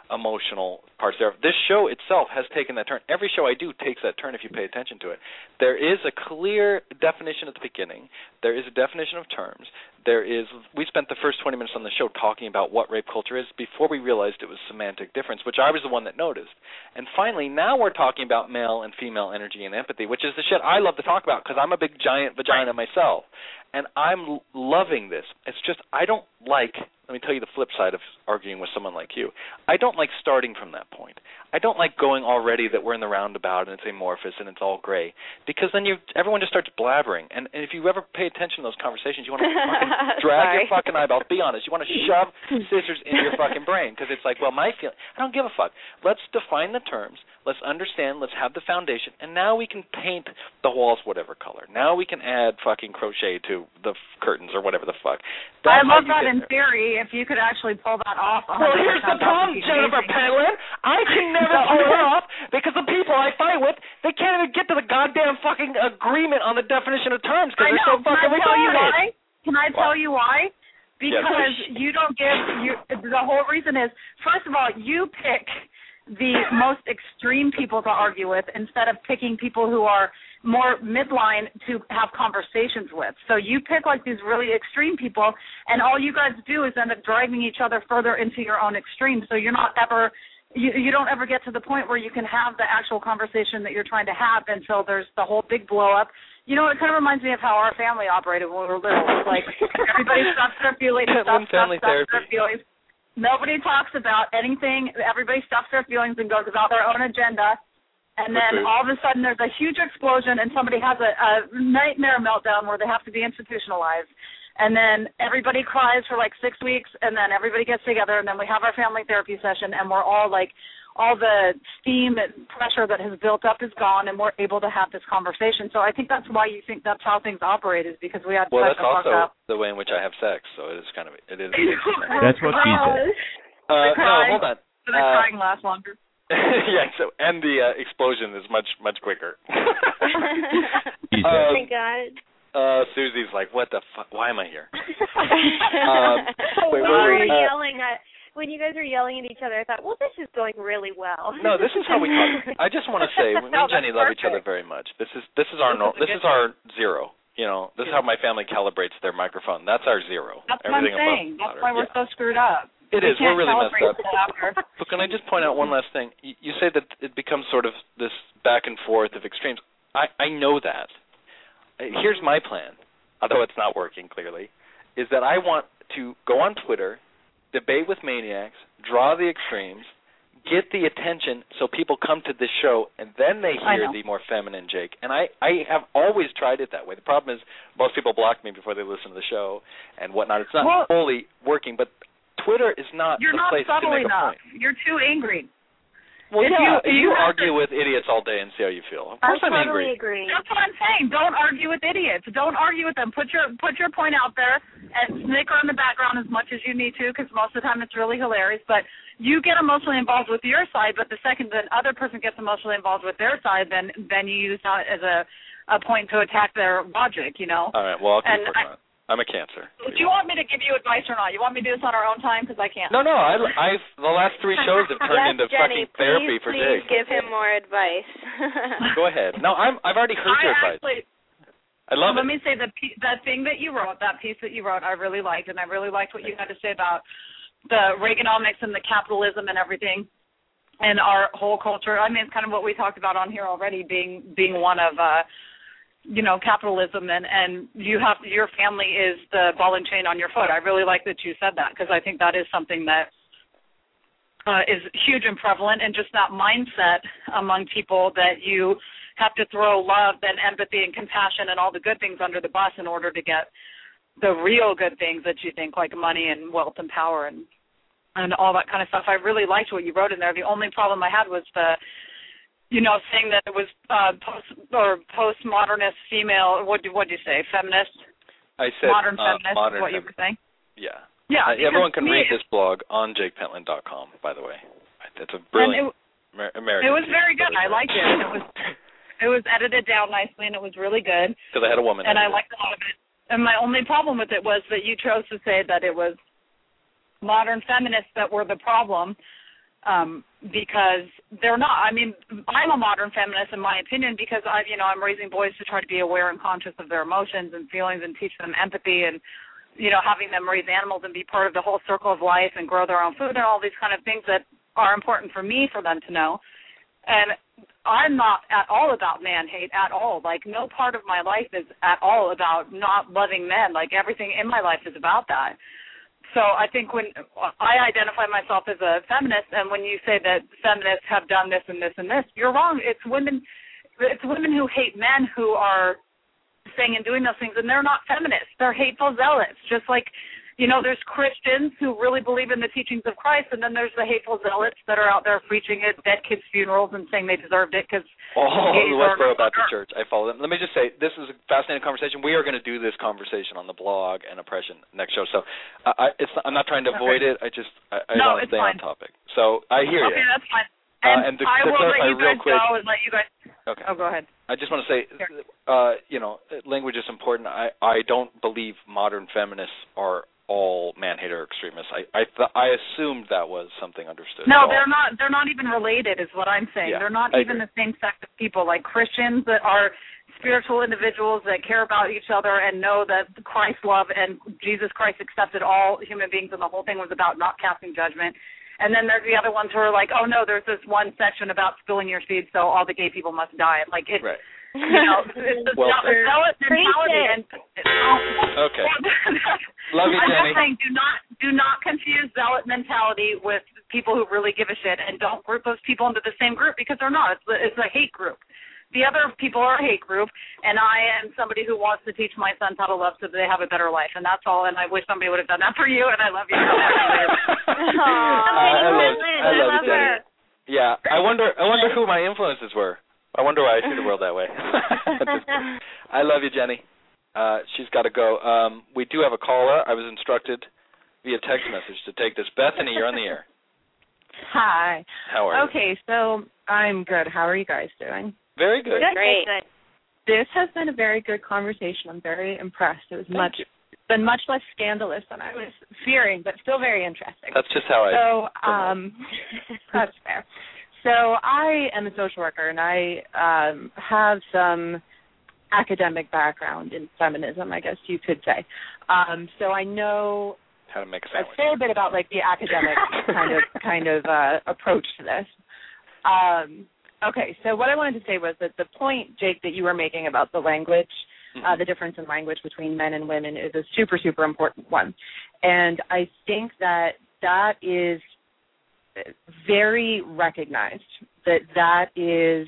emotional parts there. This show itself has taken that turn. Every show I do takes that turn if you pay attention to it. There is a clear definition at the beginning. There is a definition of terms. There is. We spent the first twenty minutes on the show talking about what rape culture is before we realized it was semantic difference, which I was the one that noticed. And finally, now we're talking about male and female energy and empathy, which is the shit I love to talk about because I'm a big giant vagina myself. And I'm loving this. It's just I don't like, let me tell you the flip side of arguing with someone like you. I don't like starting from that point. I don't like going already that we're in the roundabout and it's amorphous and it's all gray, because then you everyone just starts blabbering. And, and if you ever pay attention to those conversations, you want to fucking drag your fucking eyeballs. Be honest. You want to shove scissors into your fucking brain because it's like, well, my feeling, I don't give a fuck. Let's define the terms. Let's understand. Let's have the foundation. And now we can paint the walls whatever color. Now we can add fucking crochet to the f- curtains or whatever the fuck. That's I love that in there. theory, if you could actually pull that off. Well, here's the problem, Jennifer Penland. I can never pull it off because the people I fight with, they can't even get to the goddamn fucking agreement on the definition of terms because they're so fucking retarded. Can I tell you why? Can I tell what? you why? Because yes, you don't give, you, the whole reason is, first of all, you pick the most extreme people to argue with instead of picking people who are more midline to have conversations with. So you pick like these really extreme people, and all you guys do is end up driving each other further into your own extreme. So you're not ever, you, you don't ever get to the point where you can have the actual conversation that you're trying to have until there's the whole big blow up. You know, it kind of reminds me of how our family operated when we were little. It's like everybody stuffs their feelings, stuff, stuff, stuff their feelings. Nobody talks about anything. Everybody stuffs their feelings and goes about their own agenda. And then all of a sudden there's a huge explosion and somebody has a, a nightmare meltdown where they have to be institutionalized. And then everybody cries for like six weeks and then everybody gets together and then we have our family therapy session and we're all like, all the steam and pressure that has built up is gone and we're able to have this conversation. So I think that's why you think that's how things operate, is because we had well, such that's a fuck also up. the way in which I have sex, so it is kind of, it is. That's what she said. Uh, no, hold on. So the uh, crying lasts longer. yeah, so, and the uh, explosion is much, much quicker. um, oh, my God. Uh, Susie's like, what the fuck? Why am I here? um, when wait, wait, you were wait, uh, yelling at, when you guys were yelling at each other, I thought, well, this is going really well. No, this is how we talk. I just want to say, me No, and Jenny love each other perfect. very much. This is this is our no, this is our zero. You know, this is how my family calibrates their microphone. That's our zero. That's Everything what I'm saying. above That's why we're yeah. so screwed up. It we is. We're really messed up. After. But can I just point out one last thing? You, you say that it becomes sort of this back and forth of extremes. I, I know that. Here's my plan, although it's not working clearly, is that I want to go on Twitter, debate with maniacs, draw the extremes, get the attention so people come to this show, and then they hear the more feminine Jake. And I, I have always tried it that way. The problem is most people block me before they listen to the show and whatnot. It's not well, fully working, but Twitter is not you're the not place to subtle make enough. a point. You're too angry. Well, if yeah, you, you, you argue to, with idiots all day and see how you feel. Of course I I'm totally angry. agree. That's what I'm saying. Don't argue with idiots. Don't argue with them. Put your put your point out there and snicker in the background as much as you need to, because most of the time it's really hilarious. But you get emotionally involved with your side, but the second the other person gets emotionally involved with their side, then then you use that as a, a point to attack their logic, you know? All right, well, I'll keep and working on it. I'm a Cancer. Do you want me to give you advice or not? You want me to do this on our own time? Because I can't. No, no. I, I've the last three shows have turned yes, into Jenny, fucking therapy please, for please Jake. give him more advice. Go ahead. No, I'm. I've already heard I your advice. actually, I love let it. me say the that thing that you wrote, that piece that you wrote, I really liked, and I really liked what you had to say about the Reaganomics and the capitalism and everything, and our whole culture. I mean, it's kind of what we talked about on here already, being being one of. Uh, you know, capitalism, and, and you have, your family is the ball and chain on your foot. I really like that you said that, because I think that is something that uh, is huge and prevalent, and just that mindset among people that you have to throw love and empathy and compassion and all the good things under the bus in order to get the real good things that you think, like money and wealth and power and and all that kind of stuff. I really liked what you wrote in there. The only problem I had was the you know, saying that it was uh, post or postmodernist female. What do what do you say? Feminist. I said modern uh, feminist. Modern Is what fem- you were saying? Yeah. Yeah. Uh, everyone can read me, this blog on jake pentland dot com. By the way, it's a brilliant it, American. It was very good. I liked it. It was it was edited down nicely, and it was really good. Because I had a woman. And I liked a lot of it. And my only problem with it was that you chose to say that it was modern feminists that were the problem. um, because they're not. I mean, I'm a modern feminist in my opinion because I, you know, I'm raising boys to try to be aware and conscious of their emotions and feelings and teach them empathy and, you know, having them raise animals and be part of the whole circle of life and grow their own food and all these kind of things that are important for me for them to know. And I'm not at all about man hate at all. Like, no part of my life is at all about not loving men. Like, everything in my life is about that. So I think when I identify myself as a feminist, and when you say that feminists have done this and this and this, you're wrong. It's women, it's women who hate men who are saying and doing those things, and they're not feminists. They're hateful zealots. Just like, you know, there's Christians who really believe in the teachings of Christ, and then there's the hateful zealots that are out there preaching at dead kids' funerals and saying they deserved it because oh, the Westboro Baptist Church. I follow them. Let me just say, this is a fascinating conversation. We are going to do this conversation on the blog and oppression next show. So uh, I, it's, I'm not trying to avoid okay. it. I just I, I no, want to it's stay fine. on topic. So I hear okay, you. Okay, that's fine. And, uh, and to, I to will clarify let you real guys quick, go and let you guys. Okay. Oh, go ahead. I just want to say, uh, you know, language is important. I, I don't believe modern feminists are all man-hater extremists. I I, th- I assumed that was something understood. No, so they're not. They're not even related, is what I'm saying. Yeah, they're not I even agree. the same sect of people. Like Christians that are spiritual individuals that care about each other and know that Christ love and Jesus Christ accepted all human beings, and the whole thing was about not casting judgment. And then there's the other ones who are like, oh no, there's this one section about spilling your seed, so all the gay people must die. Like it's, right. you know, it's the well zealot mentality. And, okay. Love you, I'm Jenny. just saying, do not do not confuse zealot mentality with people who really give a shit, and don't group those people into the same group because they're not. It's a, it's a hate group. The other people are a hate group, and I am somebody who wants to teach my sons how to love so that they have a better life, and that's all, and I wish somebody would have done that for you, and I love you. uh, I love, I love you, Jenny. Yeah, I wonder I wonder who my influences were. I wonder why I see the world that way. I love you, Jenny. Uh, she's got to go. Um, we do have a caller. I was instructed via text message to take this. Bethany, you're on the air. Hi. How are you? Okay, so I'm good. How are you guys doing? Very good. Good, Great. good. This has been a very good conversation. I'm very impressed. It was Thank much you. been much less scandalous than I was fearing, but still very interesting. That's just how I. So, um, that's fair. So I am a social worker, and I um, have some academic background in feminism, I guess you could say. Um, so I know how to make a a sandwich. fair bit about like the academic kind of kind of uh, approach to this. Um, okay, so what I wanted to say was that the point, Jake, that you were making about the language, mm-hmm. uh, the difference in language between men and women is a super, super important one. And I think that that is very recognized, that that is,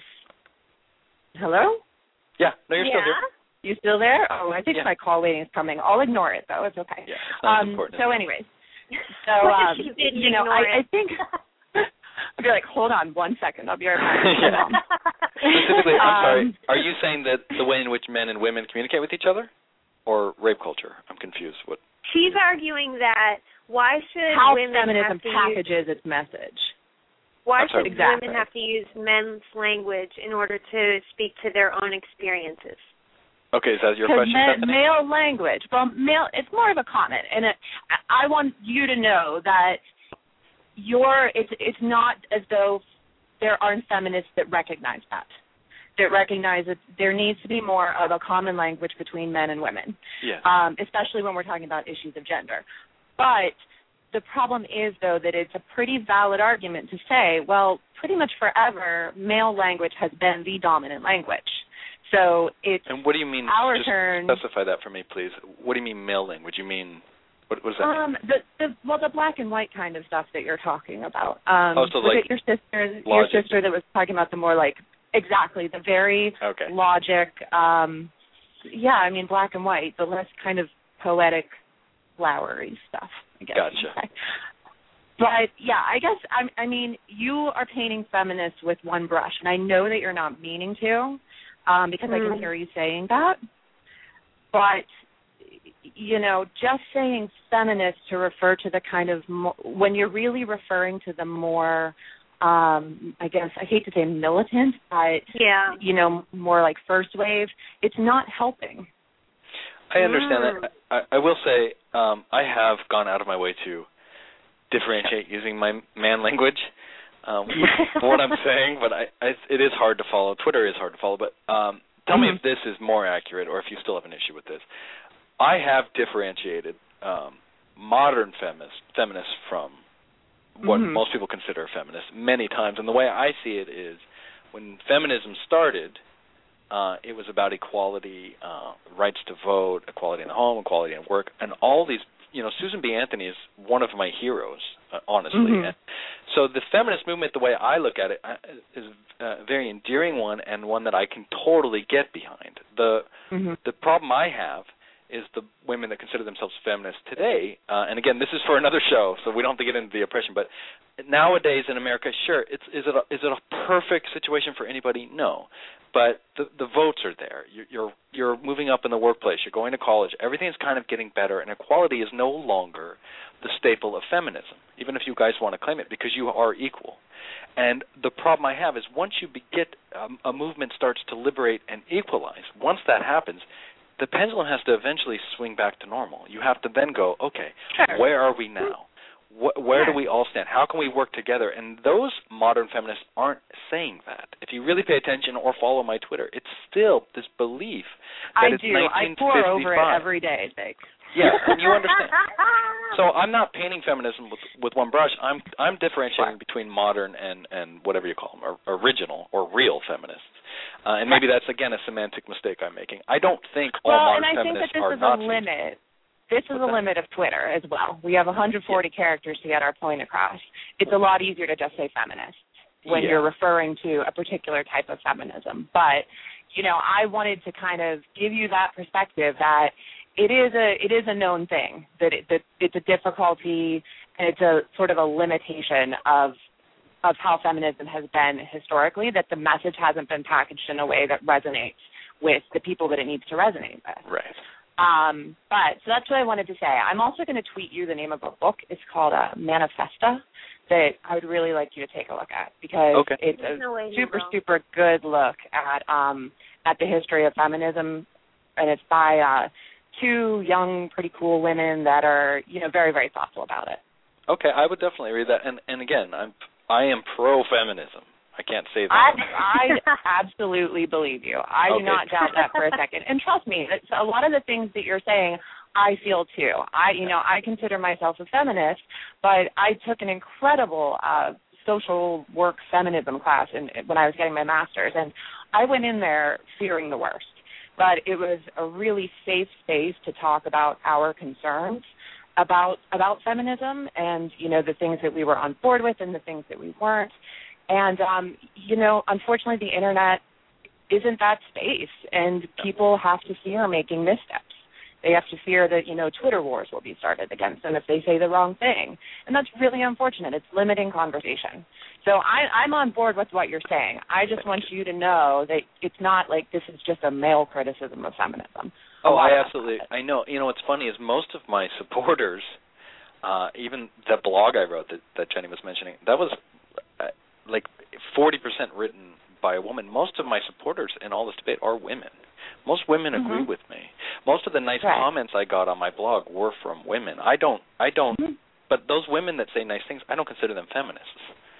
hello? Yeah, no, you're yeah. still here. You still there? Oh, I think yeah. my call waiting is coming. I'll ignore it, though. It's okay. Yeah, it's not um, important. So anyways, so, um, you, didn't you know, ignore I, I it. think, I'll be like, hold on one second. I'll be right back. yeah. Specifically, I'm Um, sorry, are you saying that the way in which men and women communicate with each other? Or rape culture? I'm confused. What? She's arguing that why should How women feminism have to packages use, its message. why I'm sorry. should Exactly. women have to use men's language in order to speak to their own experiences? Okay, is that your Because question, ma- Bethany? male language, well, male, it's more of a comment, and it, I want you to know that you're, it's, it's not as though there aren't feminists that recognize that, that recognize that there needs to be more of a common language between men and women, Yeah. um, especially when we're talking about issues of gender. But the problem is, though, that it's a pretty valid argument to say, well, pretty much forever, male language has been the dominant language. So it's And what do you mean? our just turn. Specify that for me, please. What do you mean male language? You mean what, what does that mean? Um, the, the well, the black and white kind of stuff that you're talking about. Um, Oh, so was like it your sister? Your logic. sister that was talking about the more like exactly the very Okay. logic. Um, yeah, I mean black and white, the less kind of poetic, flowery stuff. I guess. Gotcha. you could say. But yeah, I guess I, I mean you are painting feminists with one brush, and I know that you're not meaning to. Um, because mm. I can hear you saying that. But, you know, just saying feminist to refer to the kind of, mo- when you're really referring to the more, um, I guess, I hate to say militant, but, yeah. you know, more like first wave, it's not helping. I understand Mm. that. I, I will say um, I have gone out of my way to differentiate using my man language. um, what I'm saying, but I, I, it is hard to follow. Twitter is hard to follow, but um, tell mm-hmm. me if this is more accurate or if you still have an issue with this. I have differentiated um, modern feminist, feminists from what mm-hmm. most people consider feminists many times, and the way I see it is when feminism started, uh, it was about equality, uh, rights to vote, equality in the home, equality in work, and all these, you know, Susan B. Anthony is one of my heroes, uh, honestly. Mm-hmm. And so the feminist movement, the way I look at it, uh, is a very endearing one and one that I can totally get behind. The mm-hmm. the problem I have is the women that consider themselves feminists today, uh, and again, this is for another show, so we don't have to get into the oppression, but nowadays in America, sure, it's, is it a, is it a perfect situation for anybody? No, but the, the votes are there. You're, you're you're moving up in the workplace. You're going to college. Everything's kind of getting better, and equality is no longer the staple of feminism, even if you guys want to claim it, because you are equal. And the problem I have is once you get um, a movement starts to liberate and equalize, once that happens, the pendulum has to eventually swing back to normal. You have to then go, okay, sure. where are we now? Wh- where do we all stand? How can we work together? And those modern feminists aren't saying that. If you really pay attention or follow my Twitter, it's still this belief that I it's do. nineteen fifty-five. I pour over it every day, Jake. Yeah, and you understand. So I'm not painting feminism with with one brush. I'm I'm differentiating between modern and, and whatever you call them, or original or real feminists. Uh, and maybe that's, again, a semantic mistake I'm making. I don't think all well, modern feminists are Nazis. Well, and I think that this is a limit. This is What's a that? limit of Twitter as well. We have one hundred forty yeah. characters to get our point across. It's a lot easier to just say feminist when yeah. you're referring to a particular type of feminism. But, you know, I wanted to kind of give you that perspective that it is a it is a known thing, that, it, that it's a difficulty and it's a sort of a limitation of of how feminism has been historically, that the message hasn't been packaged in a way that resonates with the people that it needs to resonate with. Right. Um, but, so that's what I wanted to say. I'm also going to tweet you the name of a book. It's called uh, Manifesta, that I would really like you to take a look at, because okay. it's a no super, super good look at um, at the history of feminism, and it's by uh, two young, pretty cool women that are, you know, very, very thoughtful about it. Okay, I would definitely read that. And, and again, I'm I am pro-feminism. I can't say that. I, I absolutely believe you. I okay. do not doubt that for a second. And trust me, it's a lot of the things that you're saying, I feel too. I, you know, I consider myself a feminist, but I took an incredible uh, social work feminism class in, when I was getting my master's, and I went in there fearing the worst. But it was a really safe space to talk about our concerns about about feminism and, you know, the things that we were on board with and the things that we weren't. And, um, you know, unfortunately the Internet isn't that space, and people have to fear making missteps. They have to fear that, you know, Twitter wars will be started against them if they say the wrong thing. And that's really unfortunate. It's limiting conversation. So I, I'm on board with what you're saying. I just want you to know that it's not like this is just a male criticism of feminism. Oh, I absolutely, I know. You know, what's funny is most of my supporters, uh, even the blog I wrote that, that Jenny was mentioning, that was uh, like forty percent written by a woman. Most of my supporters in all this debate are women. Most women mm-hmm. agree with me. Most of the nice right. comments I got on my blog were from women. I don't, I don't, mm-hmm. but those women that say nice things, I don't consider them feminists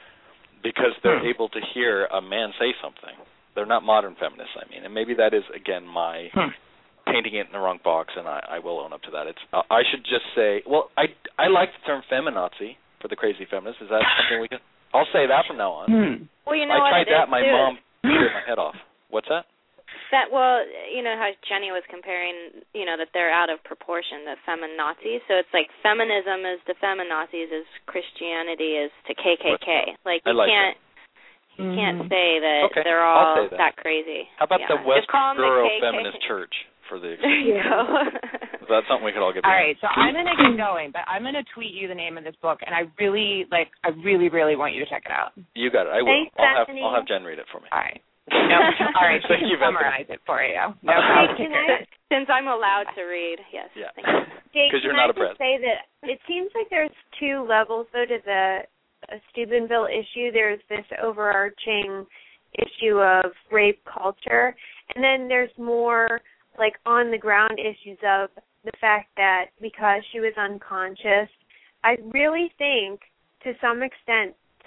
because they're mm-hmm. able to hear a man say something. They're not modern feminists, I mean, and maybe that is, again, my... Mm-hmm. painting it in the wrong box, and I, I will own up to that. It's uh, I should just say, well, I, I like the term feminazi for the crazy feminist. Is that something we can? I'll say that from now on. Hmm. Well, you know I what tried it that. is, My too. mom bit my head off. What's that? That well, you know how Jenny was comparing, you know, that they're out of proportion, the feminazis. So it's like feminism is to feminazis as Christianity is to K K K. Like you I like can't. that. You mm-hmm. can't say that okay. they're all that. that crazy. How about yeah. the West Borough the Feminist Church for the There you go. That's something we could all get behind. All right, so I'm going to get going, but I'm going to tweet you the name of this book, and I really, like, I really, really want you to check it out. You got it. I will. Thanks, I'll have Bethany. I'll have Jen read it for me. All right. No, all right, Thank you you, summarize it for you. No Hey, problem. can I, Since I'm allowed to read, yes. Yeah. Thank you. Jake, Because you're can not I a just say that it seems like there's two levels, though, to the uh, Steubenville issue. There's this overarching issue of rape culture, and then there's more, like, on-the-ground issues of the fact that because she was unconscious, I really think, to some extent,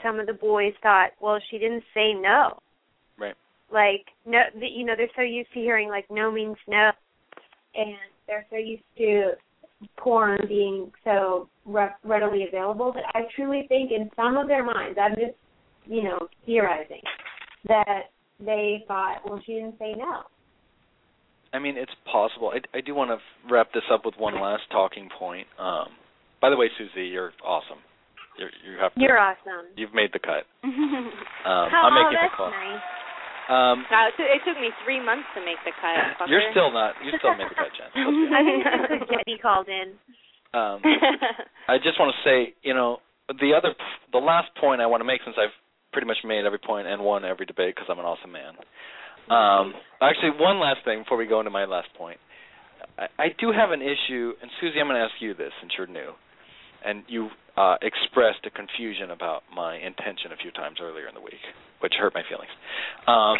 some of the boys thought, well, she didn't say no. Right. Like, no, the, you know, they're so used to hearing, like, no means no, and they're so used to porn being so re- readily available that I truly think in some of their minds, I'm just, you know, theorizing, that they thought, well, she didn't say no. I mean, it's possible. I, I do want to wrap this up with one last talking point. Um, by the way, Susie, you're awesome. You're, you have to, You're awesome. You've made the cut. Um, oh, I'm making that's the call. nice. Um, no, it, t- it took me three months to make the cut. Fucker. You're still not. You still made the cut, Jen. I think it's because Jenny called in. Um, I just want to say, you know, the other, the last point I want to make, since I've pretty much made every point and won every debate because I'm an awesome man. Um, actually, one last thing before we go into my last point. I, I do have an issue, and Susie, I'm going to ask you this since you're new, and you uh, expressed a confusion about my intention a few times earlier in the week, which hurt my feelings. Um,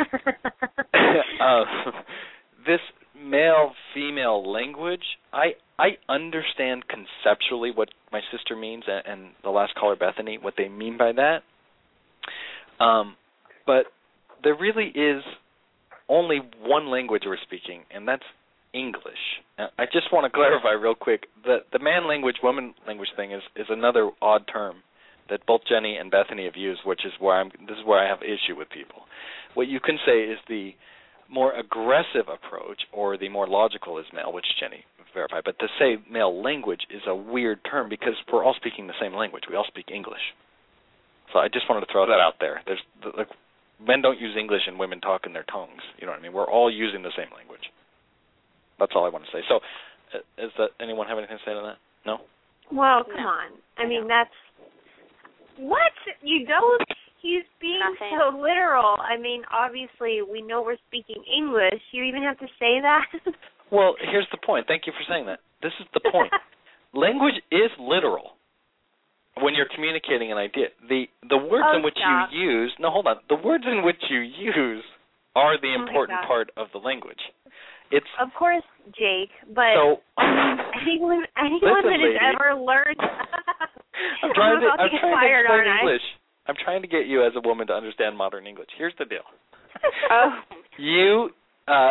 uh, this male-female language, I I understand conceptually what my sister means, and, and the last caller, Bethany, what they mean by that. Um, but there really is only one language we're speaking, and that's English. Now, I just want to clarify real quick that the man language, woman language thing is, is another odd term that both Jenny and Bethany have used, which is where I'm. This is where I have issue with people. What you can say is the more aggressive approach, or the more logical is male, which Jenny verified. But to say male language is a weird term because we're all speaking the same language. We all speak English. So I just wanted to throw that out there. There's like, men don't use English and women talk in their tongues. You know what I mean? We're all using the same language. That's all I want to say. So, uh, is that anyone have anything to say to that? No? Well, come no. on. I mean, that's what you don't. He's being Nothing. so literal. I mean, obviously, we know we're speaking English. You even have to say that? Well, here's the point. Thank you for saying that. This is the point. Language is literal when you're communicating an idea. The the words oh, in which stop. you use, no, hold on. The words in which you use are the oh important part of the language. It's Of course, Jake, but so, anyone, anyone listen, that has lady, ever learned... I'm trying to, I'm, I'm to trying fired, to explain I? English. I'm trying to get you as a woman to understand modern English. Here's the deal. Oh. You, uh,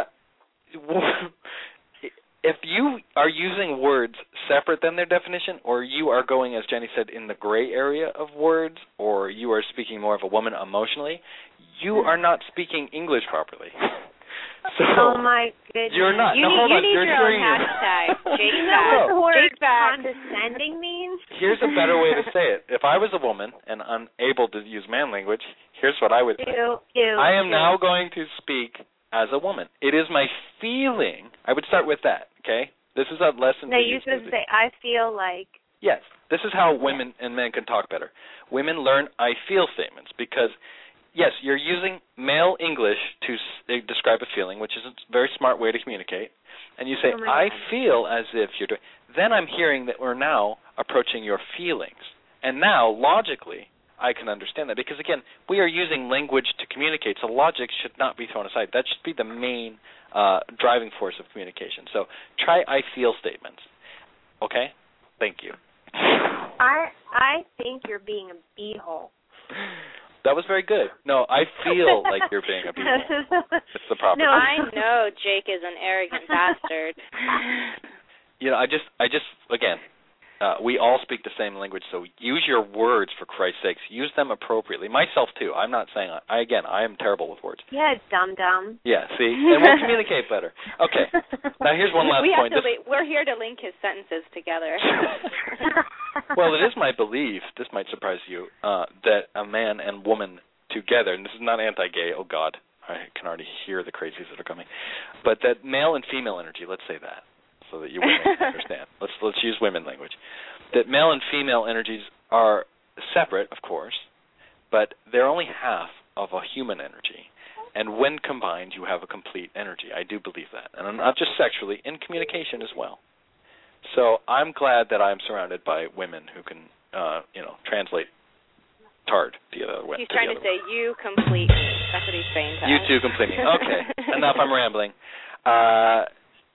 if you are using words separate than their definition, or you are going, as Jenny said, in the gray area of words, or you are speaking more of a woman emotionally, you are not speaking English properly. So oh my goodness! You're not. You no, need, hold you on. need You're your own hearing hashtag. Jake You know back. what the word Jake back. condescending means? Here's a better way to say it. If I was a woman and unable to use man language, here's what I would say. Ew, ew, I am ew. now going to speak as a woman. It is my feeling. I would start with that, okay? This is a lesson No, for you're you. supposed to say, I feel like... Yes. This is how women and men can talk better. Women learn I feel statements because, yes, you're using male English to s- describe a feeling, which is a very smart way to communicate. And you say, oh I God. feel as if you're doing... Then I'm hearing that we're now approaching your feelings. And now, logically, I can understand that. Because, again, we are using language to communicate, so logic should not be thrown aside. That should be the main uh, driving force of communication. So try I feel statements. Okay? Thank you. I I think you're being a beehole. That was very good. No, I feel like you're being a beehole. It's the proper. No, I know Jake is an arrogant bastard. You know, I just, I just, again, uh, we all speak the same language, so use your words, for Christ's sakes. Use them appropriately. Myself, too. I'm not saying, I, again, I am terrible with words. Yeah, dum-dum. Yeah, see? And we'll communicate better. Okay. Now, here's one last we point. Have to This, li- we're here to link his sentences together. well, it is my belief, this might surprise you, uh, that a man and woman together, and this is not anti-gay, oh, God, I can already hear the crazies that are coming, but that male and female energy, let's say that, so that you women understand. Let's let's use women language. That male and female energies are separate, of course, but they're only half of a human energy. And when combined, you have a complete energy. I do believe that. And not just sexually, in communication as well. So I'm glad that I'm surrounded by women who can, uh, you know, translate tard the other way. He's trying to say, you complete me. That's what he's saying to You us. too complete me. Okay, enough. I'm rambling. Uh,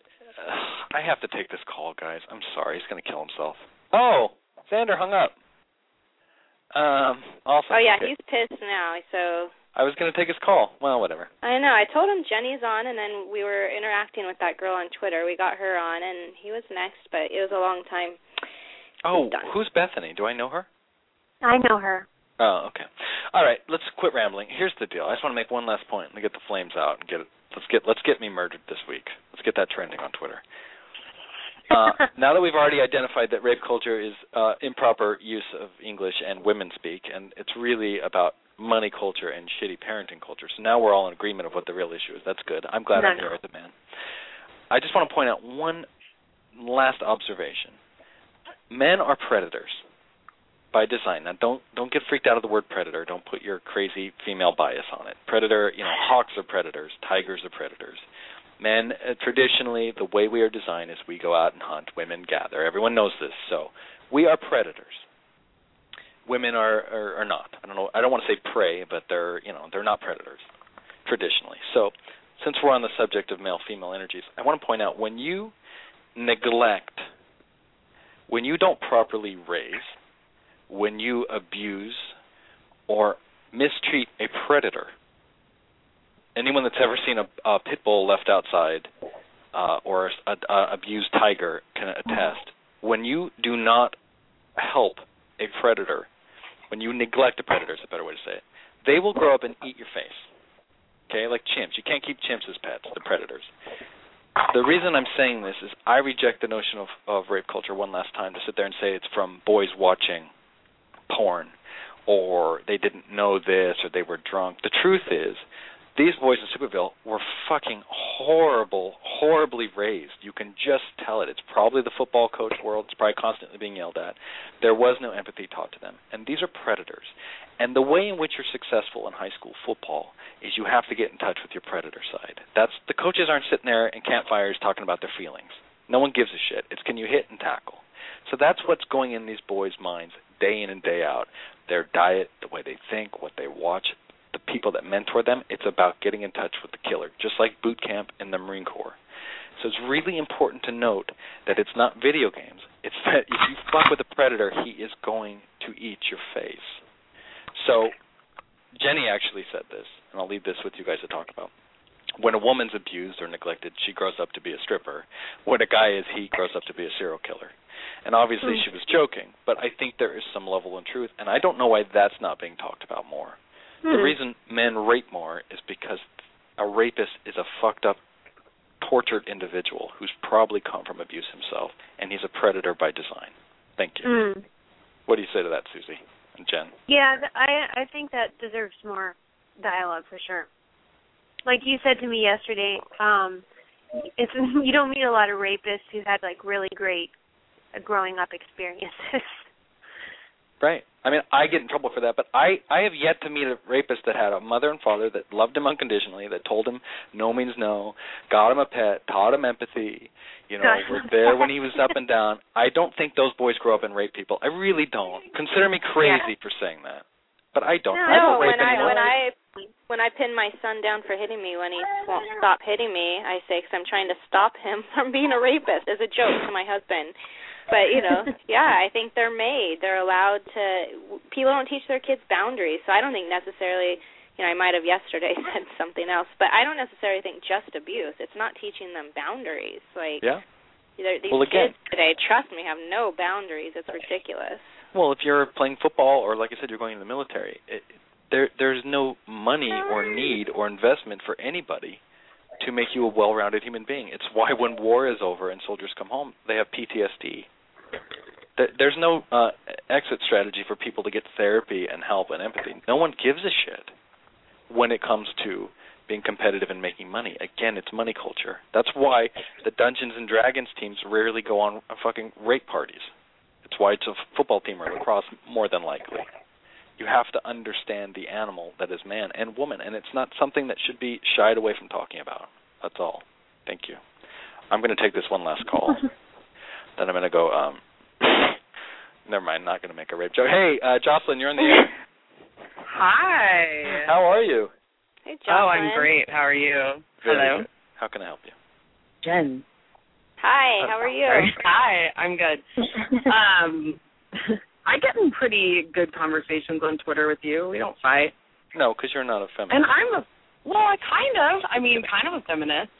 I have to take this call, guys. I'm sorry. He's going to kill himself. Oh, Xander hung up. Um, awesome. Oh, yeah, okay. he's pissed now, so... I was going to take his call. Well, whatever. I know. I told him Jenny's on, and then we were interacting with that girl on Twitter. We got her on, and he was next, but it was a long time. Oh, who's Bethany? Do I know her? I know her. Oh, okay. All right, let's quit rambling. Here's the deal. I just want to make one last point and get the flames out and get it. Let's get let's get me murdered this week. Let's get that trending on Twitter. Uh, now that we've already identified that rape culture is uh, improper use of English and women speak, and it's really about money culture and shitty parenting culture. So now we're all in agreement of what the real issue is. That's good. I'm glad no, I'm here as a man. I just want to point out one last observation. Men are predators by design. Now, don't don't get freaked out of the word predator. Don't put your crazy female bias on it. Predator, you know, hawks are predators. Tigers are predators. Men, uh, traditionally, the way we are designed is we go out and hunt. Women gather. Everyone knows this. So we are predators. Women are, are, are not. I don't know. I don't want to say prey, but they're you know they're not predators traditionally. So since we're on the subject of male-female energies, I want to point out when you neglect, when you don't properly raise, when you abuse or mistreat a predator, anyone that's ever seen a, a pit bull left outside uh, or a, a abused tiger can attest. When you do not help a predator, when you neglect a predator is a better way to say it, they will grow up and eat your face. Okay, like chimps. You can't keep chimps as pets, the predators. The reason I'm saying this is I reject the notion of, of rape culture one last time to sit there and say it's from boys watching porn or they didn't know this or they were drunk. The truth is these boys in Superville were fucking horrible, horribly raised. You can just tell it. It's probably the football coach world. It's probably constantly being yelled at. There was no empathy taught to them. And these are predators. And the way in which you're successful in high school football is you have to get in touch with your predator side. That's the coaches aren't sitting there in campfires talking about their feelings. No one gives a shit. It's can you hit and tackle. So that's what's going in these boys' minds day in and day out. Their diet, the way they think, what they watch, the people that mentor them, it's about getting in touch with the killer, just like boot camp in the Marine Corps. So it's really important to note that it's not video games. It's that if you fuck with a predator, he is going to eat your face. So Jenny actually said this, and I'll leave this with you guys to talk about. When a woman's abused or neglected, she grows up to be a stripper. When a guy is, he grows up to be a serial killer. And obviously she was joking, but I think there is some level of truth, and I don't know why that's not being talked about more. Hmm. The reason men rape more is because a rapist is a fucked up, tortured individual who's probably come from abuse himself, and he's a predator by design. Thank you. Mm. What do you say to that, Susie and Jen? Yeah, I I think that deserves more dialogue for sure. Like you said to me yesterday, um, it's you don't meet a lot of rapists who had like really great uh, growing up experiences. Right. I mean, I get in trouble for that, but I, I have yet to meet a rapist that had a mother and father that loved him unconditionally, that told him no means no, got him a pet, taught him empathy, you know, was there when he was up and down. I don't think those boys grow up and rape people. I really don't. Consider me crazy yeah. for saying that. But I don't. No, I don't rape when I anyone. when I when I pin my son down for hitting me when he won't stop hitting me, I say because I'm trying to stop him from being a rapist as a joke to my husband. But, you know, yeah, I think they're made. They're allowed to – people don't teach their kids boundaries. So I don't think necessarily – you know, I might have yesterday said something else. But I don't necessarily think just abuse. It's not teaching them boundaries. Like, yeah. these well, again, kids today, trust me, have no boundaries. It's ridiculous. Well, if you're playing football or, like I said, you're going to the military, it, there there's no money or need or investment for anybody to make you a well-rounded human being. It's why when war is over and soldiers come home, they have P T S D. There's no uh, exit strategy for people to get therapy and help and empathy. No one gives a shit when it comes to being competitive and making money. Again, it's money culture. That's why the Dungeons and Dragons teams rarely go on fucking rape parties. It's why it's a football team or lacrosse more than likely. You have to understand the animal that is man and woman, and it's not something that should be shied away from talking about. That's all. Thank you. I'm going to take this one last call. Then I'm going to go, um, never mind, not going to make a rape joke. Hey, uh, Jocelyn, you're on the air. Hi. How are you? Hey, Jocelyn. Oh, I'm great. How are you? Very Hello. Good. How can I help you? Jen. Hi, how are you? Hi, I'm good. um, I get in pretty good conversations on Twitter with you. We don't fight. No, because you're not a feminist. And I'm a, well, I kind of, I mean, kind of a feminist.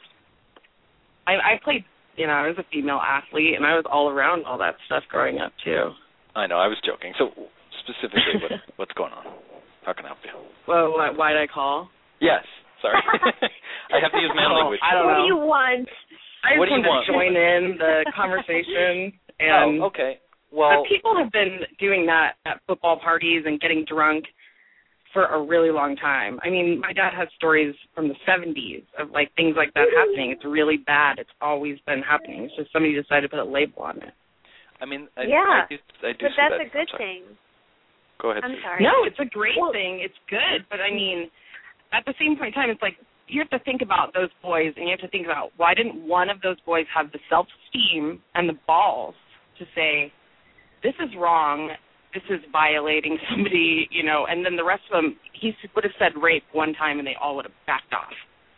I, I played, you know, I was a female athlete, and I was all around all that stuff growing up, too. I know, I was joking. So, specifically, what, what's going on? How can I help you? Well, why, why'd I call? Yes, sorry. I have to use man language. I don't what know. do you want? I just what do you wanted want? to join in the conversation. And oh, okay. Well, but people have been doing that at football parties and getting drunk for a really long time. I mean, my dad has stories from the seventies of, like, things like that happening. It's really bad. It's always been happening. It's just somebody decided to put a label on it. I mean, I, yeah, I do, I do but see that's that. a good thing. Go ahead. I'm Susie. sorry. No, it's a great well, thing. It's good. But, I mean, at the same point in time, it's like you have to think about those boys, and you have to think about why didn't one of those boys have the self-esteem and the balls to say, this is wrong, this is violating somebody, you know, and then the rest of them, he would have said rape one time and they all would have backed off.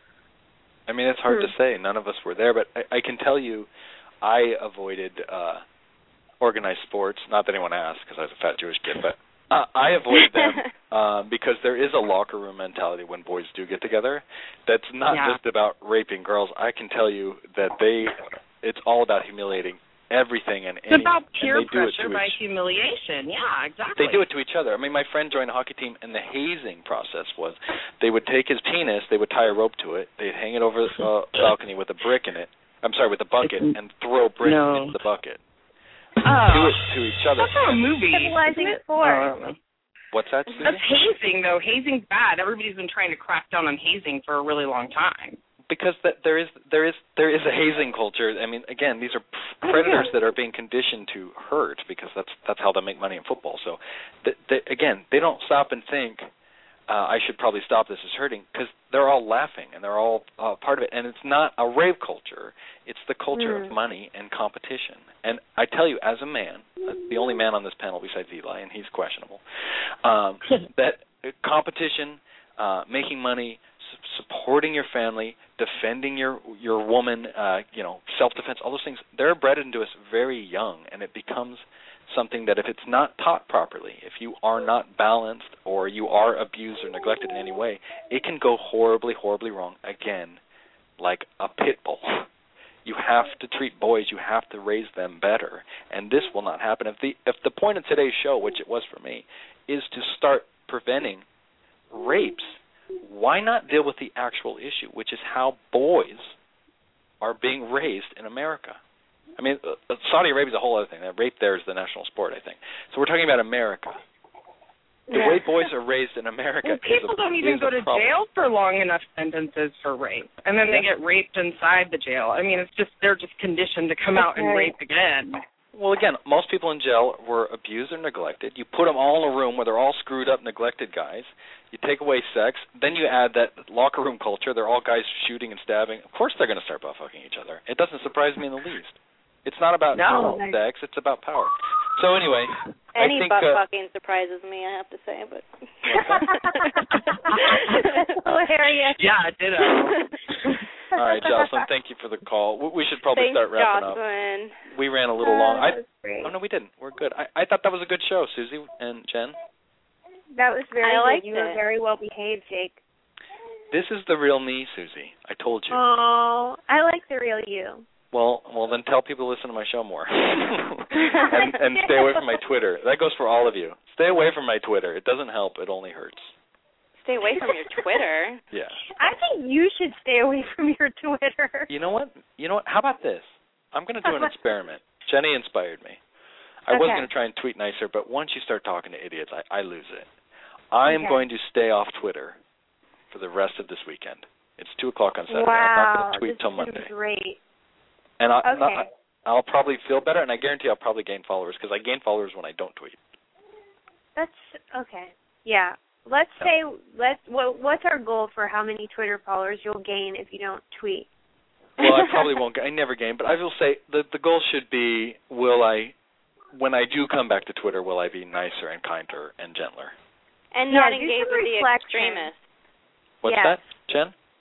I mean, it's hard hmm. to say. None of us were there, but I, I can tell you I avoided uh, organized sports. Not that anyone asked because I was a fat Jewish kid, but uh, I avoided them uh, because there is a locker room mentality when boys do get together that's not yeah. just about raping girls. I can tell you that they, it's all about humiliating everything and it's any, about peer and they do pressure it to by each, humiliation. Yeah, exactly. They do it to each other. I mean, my friend joined a hockey team, and the hazing process was they would take his penis, they would tie a rope to it, they'd hang it over the uh, balcony with a brick in it. I'm sorry, with a bucket, and throw bricks no. into the bucket. Oh. Do it to each other. That's not a movie. Civilizing sport. Oh, What's that, Susie? That's hazing, though. Hazing's bad. Everybody's been trying to crack down on hazing for a really long time. Because that there is there is there is a hazing culture. I mean, again, these are predators that are being conditioned to hurt because that's that's how they make money in football. So, they, they, again, they don't stop and think uh, I should probably stop this. It's hurting because they're all laughing and they're all uh, part of it. And it's not a rave culture; it's the culture mm. of money and competition. And I tell you, as a man, the only man on this panel besides Eli, and he's questionable, um, that competition, uh, making money, supporting your family, defending your your woman, uh, you know, self-defense, all those things, they're bred into us very young, and it becomes something that if it's not taught properly, if you are not balanced or you are abused or neglected in any way, it can go horribly, horribly wrong, again, like a pit bull. You have to treat boys, you have to raise them better, and this will not happen. If the if the point of today's show, which it was for me, is to start preventing rapes, why not deal with the actual issue, which is how boys are being raised in America? I mean, uh, Saudi Arabia is a whole other thing. That rape there is the national sport, I think. So we're talking about America. The way boys are raised in America well, people is a, don't even is go a to problem. jail for long enough sentences for rape, and then they get raped inside the jail. I mean, it's just they're just conditioned to come out and rape again. Well, again, most people in jail were abused or neglected. You put them all in a room where they're all screwed up, neglected guys. You take away sex. Then you add that locker room culture. They're all guys shooting and stabbing. Of course they're going to start butt-fucking each other. It doesn't surprise me in the least. It's not about no. sex. It's about power. So anyway, Any I think, butt uh, fucking surprises me, I have to say, but hilarious. Yeah, it did. All right, Jocelyn, thank you for the call. We should probably Thanks, start wrapping Jocelyn. up. We ran a little long. I, great. oh, no, we didn't. We're good. I, I thought that was a good show, Susie and Jen. That was very I good. liked You were it. very well behaved, Jake. This is the real me, Susie. I told you. Oh, I like the real you. Well, well, then tell people to listen to my show more, and, and stay away from my Twitter. That goes for all of you. Stay away from my Twitter. It doesn't help. It only hurts. Stay away from your Twitter. Yeah. I think you should stay away from your Twitter. You know what? You know what? How about this? I'm going to do an experiment. Jenny inspired me. I Okay. was going to try and tweet nicer, but once you start talking to idiots, I, I lose it. I am Okay. going to stay off Twitter for the rest of this weekend. It's two o'clock on Saturday. I'm not Wow, going to tweet this till is Monday. great. And I, Okay. I, I'll probably feel better, and I guarantee I'll probably gain followers because I gain followers when I don't tweet. That's okay. Yeah. Let's say let's what what's our goal for how many Twitter followers you'll gain if you don't tweet? Well, I probably won't. I never gain, but I will say the the goal should be: will I, when I do come back to Twitter, will I be nicer and kinder and gentler? And Yeah, not do engage some with the reflection. extremists. What's Yes. that, Jen?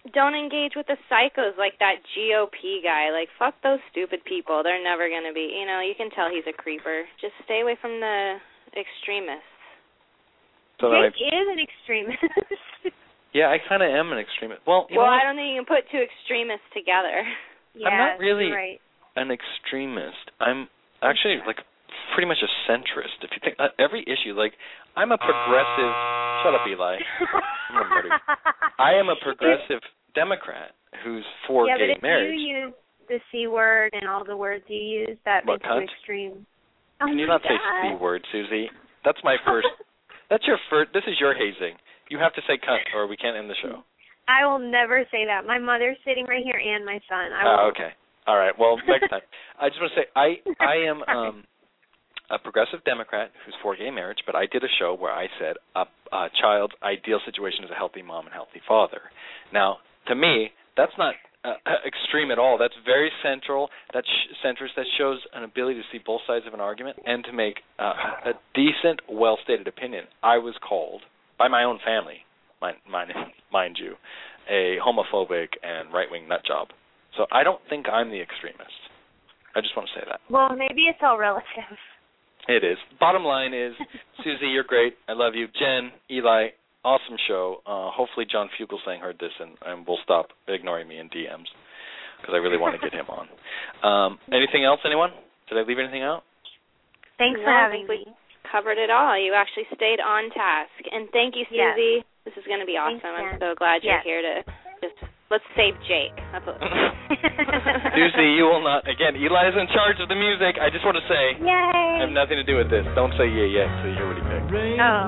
don't engage with the psychos like that G O P guy. Like, fuck those stupid people. They're never going to be, you know, you can tell he's a creeper. Just stay away from the extremists. So Jake I, is an extremist. yeah, I kind of am an extremist. Well, you well, know I don't think you can put two extremists together. Yeah, I'm not really right. an extremist. I'm actually like pretty much a centrist. If you think uh, every issue, like I'm a progressive. Shut up, Eli. I'm a murder. I am a progressive Democrat who's for yeah, gay but if marriage. you use the C word and all the words you use, that What, makes cunt? you extreme. Can oh you my not God. say C word, Susie? That's my first. That's your first. This is your hazing. You have to say cunt, or we can't end the show. I will never say that. My mother's sitting right here and my son. I Oh, will. okay. All right. Well, next time. I just want to say I I am um, a progressive Democrat who's for gay marriage, but I did a show where I said a, a child's ideal situation is a healthy mom and healthy father. Now, to me, that's not uh, extreme at all. That's very central. That's sh- centrist. That shows an ability to see both sides of an argument and to make uh, a decent, well-stated opinion. I was called by my own family, mind, mind, mind you, a homophobic and right-wing nut job. So I don't think I'm the extremist. I just want to say that. Well, maybe it's all relative. It is. Bottom line is, Susie, you're great. I love you. Jen, Eli, awesome show. Uh, hopefully John Fugelsang heard this and, and will stop ignoring me in D Ms because I really want to get him on. Um, anything else, anyone? Did I leave anything out? Thanks no, for having I think me. We covered it all. You actually stayed on task. And thank you, Susie. Yes. This is going to be awesome. Thanks, I'm so glad you're yes. here to just, let's save Jake. That's what Susie, you will not. Again, Eli is in charge of the music. I just want to say, Yay! I have nothing to do with this. Don't say yeah, yeah, until you hear what he picked. Oh.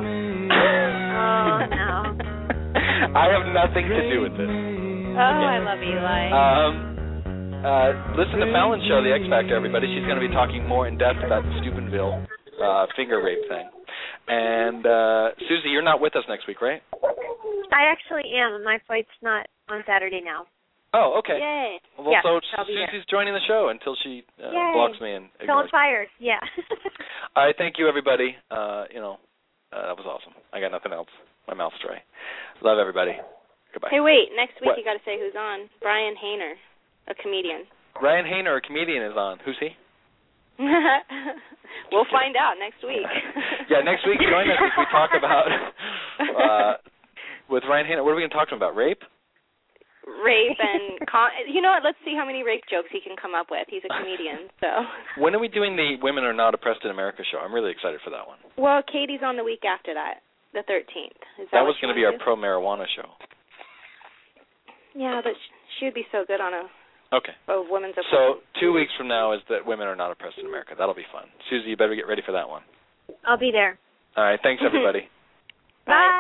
oh, no. I have nothing to do with this. Oh, I love Eli. Um, uh, listen to Fallon's show, The X Factor, everybody. She's going to be talking more in depth about the Steubenville uh, finger rape thing. And, uh, Susie, you're not with us next week, right? I actually am. My flight's not on Saturday now. Oh, okay. Yay. Well, yes, so I'll be Susie's there. joining the show until she uh, Yay. blocks me and Don't ignores me. fired. Yeah. All right, thank you, everybody. Uh, you know, uh, that was awesome. I got nothing else. My mouth's dry. Love everybody. Goodbye. Hey, wait. Next week What? you got to say who's on. Brian Hayner, a comedian. Ryan Hayner, a comedian, is on. Who's he? We'll find out next week. Yeah, next week, join us as we talk about, uh, with Ryan Hayner, what are we going to talk to him about? Rape? Rape and, con- you know what, let's see how many rape jokes he can come up with. He's a comedian, so. When are we doing the Women Are Not Oppressed in America show? I'm really excited for that one. Well, Katie's on the week after that, the thirteenth. Is that That was going to be our pro-marijuana show. Yeah, but she would be so good on a, Okay. a women's So oppression. two weeks from now is that Women Are Not Oppressed in America. That'll be fun. Susie, you better get ready for that one. I'll be there. All right, thanks, everybody. Bye.